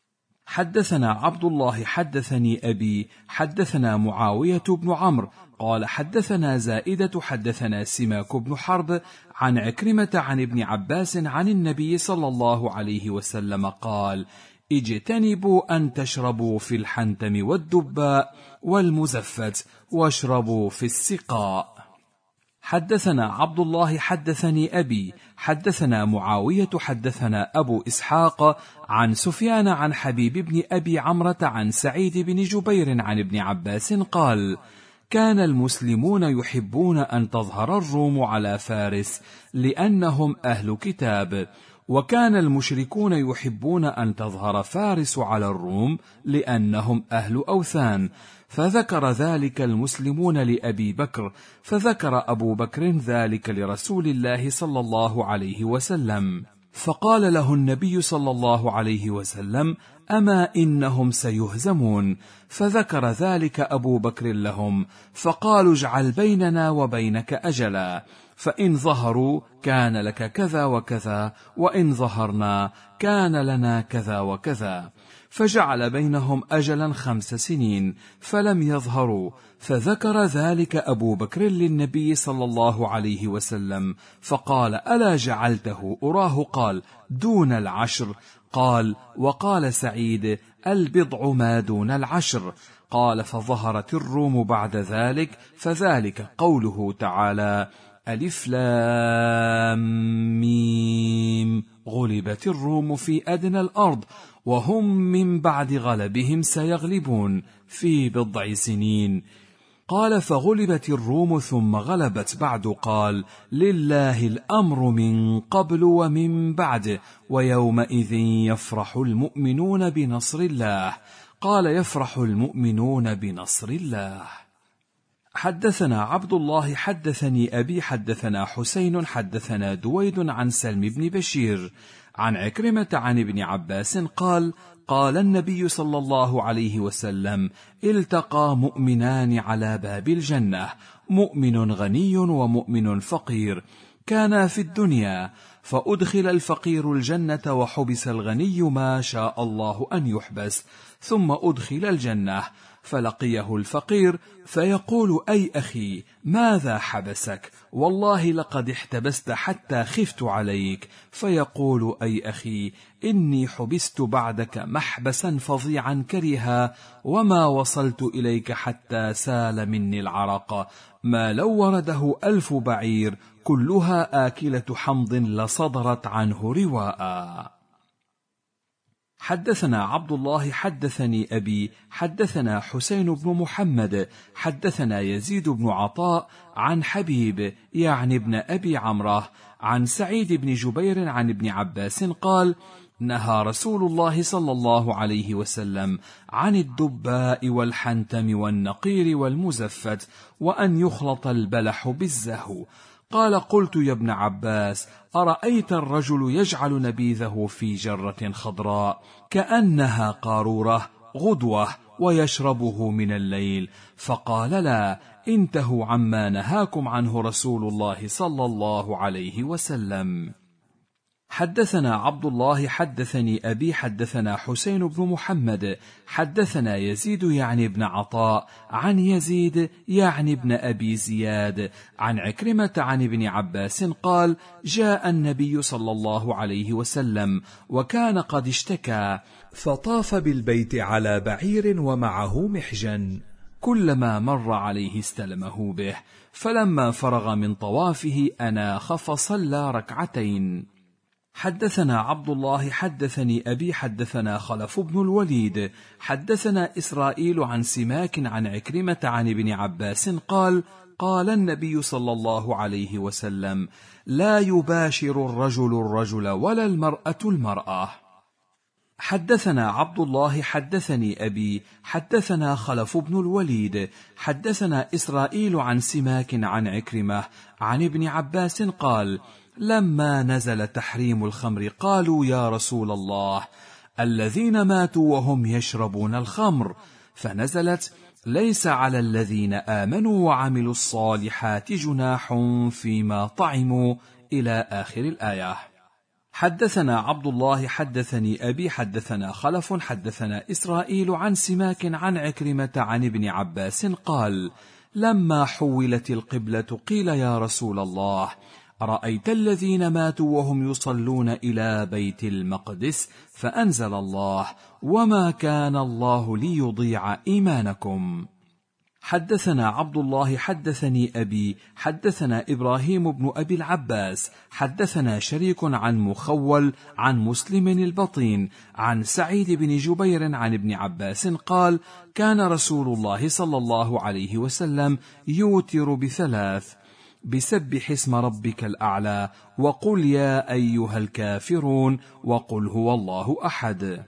حدثنا عبد الله حدثني أبي حدثنا معاوية بن عمرو قال حدثنا زائدة حدثنا سماك بن حرب عن عكرمة عن ابن عباس عن النبي صلى الله عليه وسلم قال اجتنبوا أن تشربوا في الحنتم والدباء والمزفت واشربوا في السقاء. حدثنا عبد الله حدثني أبي حدثنا معاوية حدثنا أبو إسحاق عن سفيان عن حبيب بن أبي عمرة عن سعيد بن جبير عن ابن عباس قال كان المسلمون يحبون أن تظهر الروم على فارس لأنهم أهل كتاب، وكان المشركون يحبون أن تظهر فارس على الروم لأنهم أهل أوثان، فذكر ذلك المسلمون لأبي بكر، فذكر أبو بكر ذلك لرسول الله صلى الله عليه وسلم، فقال له النبي صلى الله عليه وسلم أما إنهم سيهزمون، فذكر ذلك أبو بكر لهم، فقالوا اجعل بيننا وبينك أجلا، فإن ظهروا كان لك كذا وكذا، وإن ظهرنا كان لنا كذا وكذا، فجعل بينهم أجلا 5 سنين فلم يظهروا، فذكر ذلك أبو بكر للنبي صلى الله عليه وسلم، فقال ألا جعلته أراه؟ قال دون 10، قال وقال سعيد 10 ما دون 10، قال فظهرت الروم بعد ذلك، فذلك قوله تعالى ألف لام ميم غلبت الروم في أدنى الأرض وهم من بعد غلبهم سيغلبون في 10 سنين، قال فغلبت الروم ثم غلبت بعد، قال لله الأمر من قبل ومن بعد ويومئذ يفرح المؤمنون بنصر الله، قال يفرح المؤمنون بنصر الله. حدثنا عبد الله حدثني أبي حدثنا حسين حدثنا دويد عن سلم بن بشير عن عكرمة عن ابن عباس قال قال النبي صلى الله عليه وسلم التقى مؤمنان على باب الجنة، مؤمن غني ومؤمن فقير، كانا في الدنيا، فأدخل الفقير الجنة وحبس الغني ما شاء الله أن يحبس، ثم أدخل الجنة، فلقيه الفقير فيقول أي أخي ماذا حبسك؟ والله لقد احتبست حتى خفت عليك، فيقول أي أخي إني حبست بعدك محبسا فظيعا كرها، وما وصلت إليك حتى سال مني العرق، ما لو ورده 1000 بعير كلها آكلة حمض لصدرت عنه رواء. حدثنا عبد الله حدثني أبي حدثنا حسين بن محمد حدثنا يزيد بن عطاء عن حبيب يعني ابن أبي عمره عن سعيد بن جبير عن ابن عباس قال: نهى رسول الله صلى الله عليه وسلم عن الدباء والحنتم والنقير والمزفت وأن يخلط البلح بالزهو. قال: قلت يا ابن عباس: أرأيت الرجل يجعل نبيذه في جرة خضراء كأنها قارورة غدوة ويشربه من الليل؟ فقال: لا، انتهوا عما نهاكم عنه رسول الله صلى الله عليه وسلم. حدثنا عبد الله حدثني أبي حدثنا حسين بن محمد حدثنا يزيد يعني ابن عطاء عن يزيد يعني ابن أبي زياد عن عكرمة عن ابن عباس قال: جاء النبي صلى الله عليه وسلم وكان قد اشتكى، فطاف بالبيت على بعير ومعه محجن، كلما مر عليه استلمه به، فلما فرغ من طوافه أناخ فصلى ركعتين. حدثنا عبد الله حدثني أبي حدثنا خلف بن الوليد حدثنا إسرائيل عن سماك عن عكرمة عن ابن عباس قال: قال النبي صلى الله عليه وسلم: لا يباشر الرجل الرجل ولا المرأة المرأة. حدثنا عبد الله حدثني أبي حدثنا خلف بن الوليد حدثنا إسرائيل عن سماك عن عكرمة عن ابن عباس قال: لما نزل تحريم الخمر قالوا: يا رسول الله، الذين ماتوا وهم يشربون الخمر، فنزلت: ليس على الذين آمنوا وعملوا الصالحات جناح فيما طعموا إلى آخر الآية. حدثنا عبد الله حدثني أبي حدثنا خلف حدثنا إسرائيل عن سماك عن عكرمة عن ابن عباس قال: لما حولت القبلة قيل: يا رسول الله، أرأيت الذين ماتوا وهم يصلون إلى بيت المقدس؟ فأنزل الله: وما كان الله ليضيع إيمانكم. حدثنا عبد الله حدثني أبي حدثنا إبراهيم بن أبي العباس حدثنا شريك عن مخول عن مسلم البطين عن سعيد بن جبير عن ابن عباس قال: كان رسول الله صلى الله عليه وسلم يوتر بثلاث: بسبح اسم ربك الأعلى، وقل يا أيها الكافرون، وقل هو الله أحد.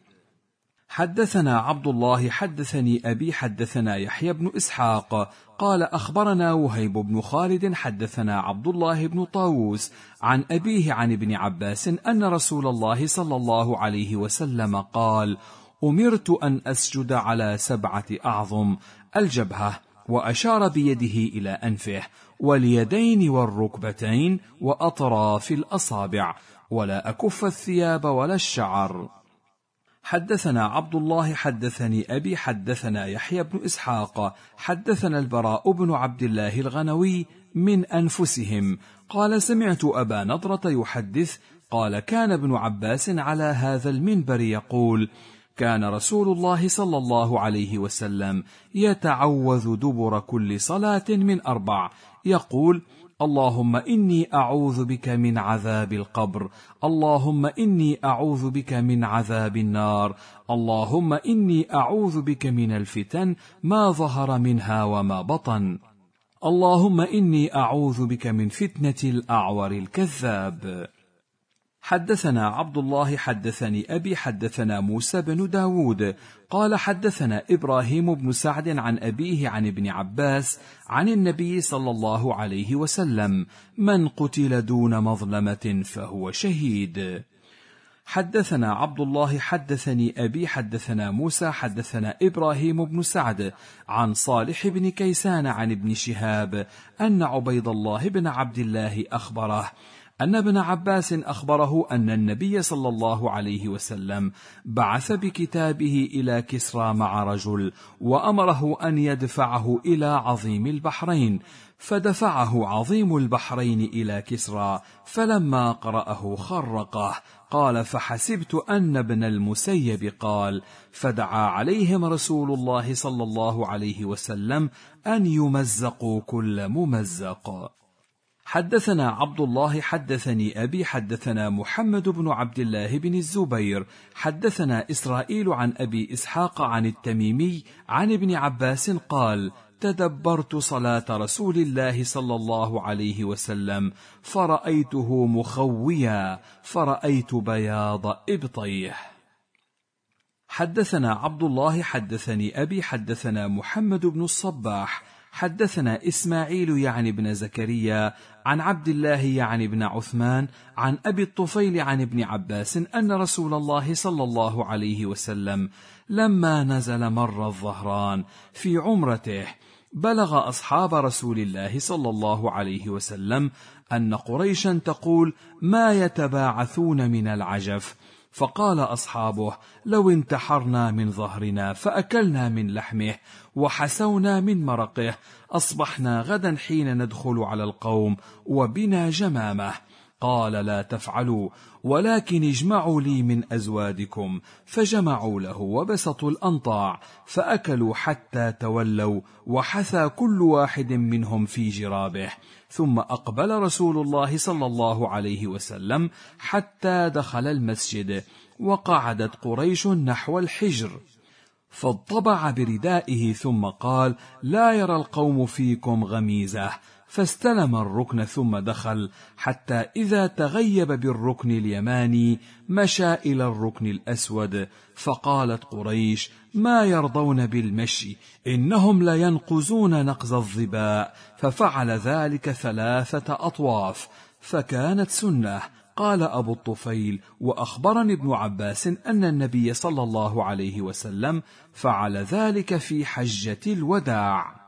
حدثنا عبد الله حدثني أبي حدثنا يحيى بن إسحاق قال: أخبرنا وهيب بن خالد حدثنا عبد الله بن طاووس عن أبيه عن ابن عباس أن رسول الله صلى الله عليه وسلم قال: أمرت أن أسجد على 7 أعظم: الجبهة، وأشار بيده إلى أنفه، واليدين والركبتين وأطراف الأصابع، ولا أكف الثياب ولا الشعر. حدثنا عبد الله حدثني أبي حدثنا يحيى بن إسحاق حدثنا البراء بن عبد الله الغنوي من أنفسهم قال: سمعت أبا نضرة يحدث قال: كان ابن عباس على هذا المنبر يقول: كان رسول الله صلى الله عليه وسلم يتعوذ دبر كل صلاة من 4، يقول: اللهم إني أعوذ بك من عذاب القبر، اللهم إني أعوذ بك من عذاب النار، اللهم إني أعوذ بك من الفتن ما ظهر منها وما بطن، اللهم إني أعوذ بك من فتنة الأعور الكذاب. حدثنا عبد الله حدثني أبي حدثنا موسى بن داود قال: حدثنا إبراهيم بن سعد عن أبيه عن ابن عباس عن النبي صلى الله عليه وسلم: من قتل دون مظلمة فهو شهيد. حدثنا عبد الله حدثني أبي حدثنا موسى حدثنا إبراهيم بن سعد عن صالح بن كيسان عن ابن شهاب أن عبيد الله بن عبد الله أخبره أن ابن عباس أخبره أن النبي صلى الله عليه وسلم بعث بكتابه إلى كسرى مع رجل، وأمره أن يدفعه إلى عظيم البحرين، فدفعه عظيم البحرين إلى كسرى، فلما قرأه خرقه. قال: فحسبت أن ابن المسيب قال: فدعا عليهم رسول الله صلى الله عليه وسلم أن يمزقوا كل ممزق. حدثنا عبد الله حدثني أبي حدثنا محمد بن عبد الله بن الزبير حدثنا إسرائيل عن أبي إسحاق عن التميمي عن ابن عباس قال: تدبرت صلاة رسول الله صلى الله عليه وسلم فرأيته مخويا فرأيت بياض إبطيه. حدثنا عبد الله حدثني أبي حدثنا محمد بن الصباح حدثنا إسماعيل يعني بن زكريا عن عبد الله يعني بن عثمان عن أبي الطفيل عن ابن عباس أن رسول الله صلى الله عليه وسلم لما نزل مر الظهران في عمرته بلغ أصحاب رسول الله صلى الله عليه وسلم أن قريشا تقول: ما يتباعثون من العجف. فقال أصحابه: لو انتحرنا من ظهرنا فأكلنا من لحمه وحسونا من مرقه أصبحنا غدا حين ندخل على القوم وبنا جمامة. قال: لا تفعلوا، ولكن اجمعوا لي من أزوادكم. فجمعوا له وبسطوا الأنطاع فأكلوا حتى تولوا وحثى كل واحد منهم في جرابه. ثم أقبل رسول الله صلى الله عليه وسلم حتى دخل المسجد، وقعدت قريش نحو الحجر، فاضطبع بردائه ثم قال: لا يرى القوم فيكم غميزة. فاستلم الركن ثم دخل حتى إذا تغيب بالركن اليماني مشى إلى الركن الأسود. فقالت قريش: ما يرضون بالمشي، إنهم لينقزون نقز الظباء. ففعل ذلك 3 أطواف، فكانت سنة. قال أبو الطفيل: وأخبرني ابن عباس أن النبي صلى الله عليه وسلم فعل ذلك في حجة الوداع.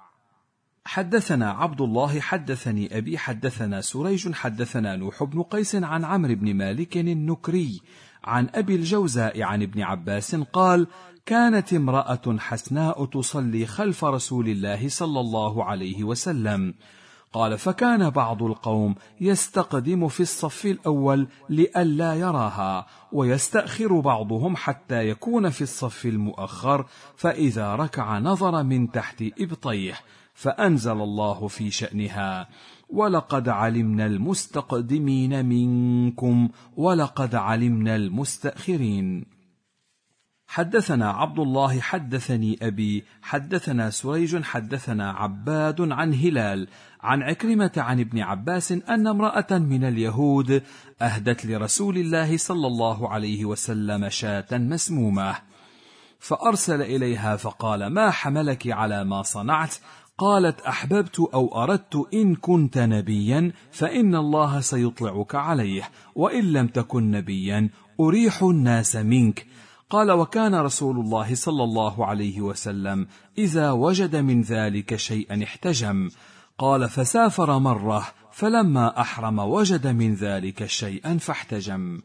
حدثنا عبد الله حدثني أبي حدثنا سريج حدثنا نوح بن قيس عن عمرو بن مالك النكري عن أبي الجوزاء عن ابن عباس قال: كانت امرأة حسناء تصلي خلف رسول الله صلى الله عليه وسلم. قال: فكان بعض القوم يستقدم في الصف الأول لئلا يراها، ويستأخر بعضهم حتى يكون في الصف المؤخر، فإذا ركع نظر من تحت إبطيه، فأنزل الله في شأنها: ولقد علمنا المستقدمين منكم ولقد علمنا المستأخرين. حدثنا عبد الله حدثني أبي حدثنا سريج حدثنا عباد عن هلال عن عكرمة عن ابن عباس أن امرأة من اليهود أهدت لرسول الله صلى الله عليه وسلم شاة مسمومة، فأرسل إليها فقال: ما حملك على ما صنعت؟ قالت: أحببت أو أردت إن كنت نبيا فإن الله سيطلعك عليه، وإن لم تكن نبيا أريح الناس منك. قال: وكان رسول الله صلى الله عليه وسلم إذا وجد من ذلك شيئا احتجم. قال: فسافر مرة فلما أحرم وجد من ذلك شيئا فاحتجم.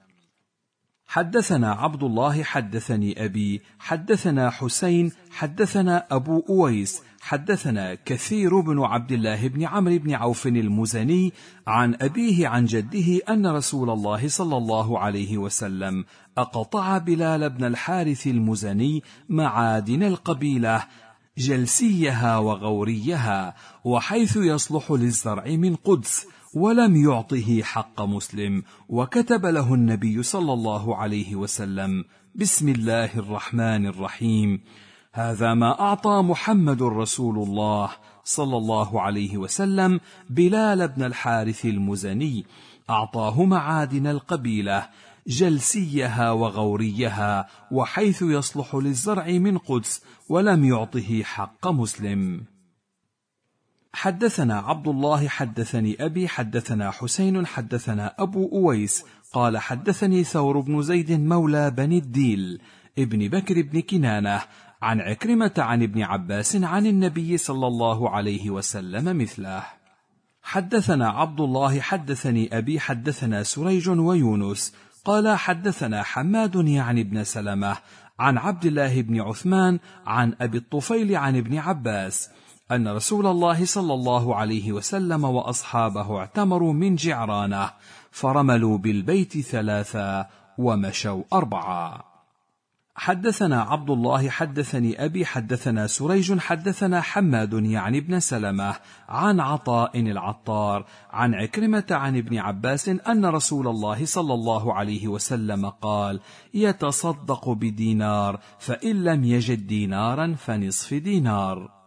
حدثنا عبد الله حدثني أبي حدثنا حسين حدثنا أبو أويس حدثنا كثير بن عبد الله بن عمرو بن عوف المزني عن أبيه عن جده أن رسول الله صلى الله عليه وسلم أقطع بلال بن الحارث المزني معادن القبيلة جلسيها وغوريها وحيث يصلح للزرع من قدس، ولم يعطه حق مسلم، وكتب له النبي صلى الله عليه وسلم: بسم الله الرحمن الرحيم، هذا ما أعطى محمد رسول الله صلى الله عليه وسلم بلال بن الحارث المزني، أعطاه معادن القبيلة جلسيها وغوريها وحيث يصلح للزرع من قدس، ولم يعطه حق مسلم. حدثنا عبد الله حدثني أبي حدثنا حسين حدثنا أبو أويس قال: حدثني ثور بن زيد مولى بني الديل ابن بكر بن كنانة عن عكرمة عن ابن عباس عن النبي صلى الله عليه وسلم مثله. حدثنا عبد الله حدثني أبي حدثنا سريج ويونس قال: حدثنا حماد يعني ابن سلمة عن عبد الله بن عثمان عن أبي الطفيل عن ابن عباس أن رسول الله صلى الله عليه وسلم وأصحابه اعتمروا من جعرانة، فرملوا بالبيت 3 ومشوا 4. حدثنا عبد الله حدثني أبي حدثنا سريج حدثنا حماد يعني بن سلمة عن عطاء العطار عن عكرمة عن ابن عباس أن رسول الله صلى الله عليه وسلم قال: يتصدق بدينار، فإن لم يجد دينارا فنصف دينار.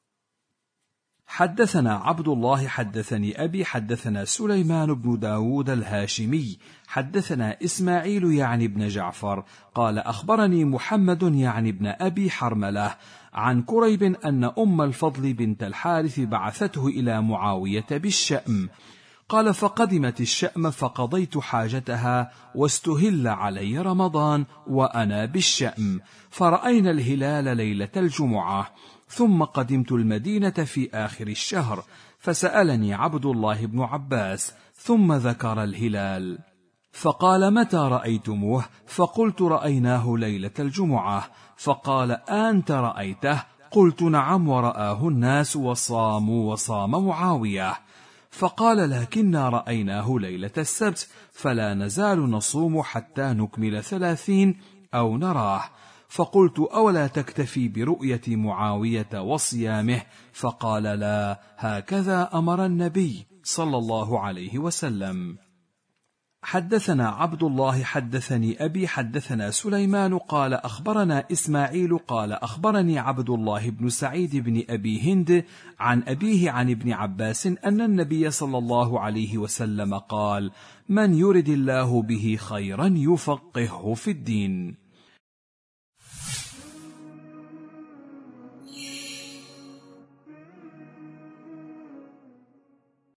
حدثنا عبد الله حدثني أبي حدثنا سليمان بن داود الهاشمي حدثنا إسماعيل يعني بن جعفر قال: أخبرني محمد يعني بن أبي حرملة عن كريب أن أم الفضل بنت الحارث بعثته إلى معاوية بالشأم. قال: فقدمت الشأم فقضيت حاجتها واستهل علي رمضان وأنا بالشأم، فرأينا الهلال ليلة الجمعة، ثم قدمت المدينة في آخر الشهر، فسألني عبد الله بن عباس ثم ذكر الهلال، فقال: متى رأيتموه؟ فقلت: رأيناه ليلة الجمعة. فقال: أنت رأيته؟ قلت: نعم، ورآه الناس وصاموا وصام معاوية. فقال: لكننا رأيناه ليلة السبت، فلا نزال نصوم حتى نكمل 30 أو نراه. فقلت: أولا تكتفي برؤية معاوية وصيامه؟ فقال: لا، هكذا أمر النبي صلى الله عليه وسلم. حدثنا عبد الله حدثني أبي حدثنا سليمان قال: أخبرنا إسماعيل قال: أخبرني عبد الله بن سعيد بن أبي هند عن أبيه عن ابن عباس أن النبي صلى الله عليه وسلم قال: من يرد الله به خيرا يفقهه في الدين.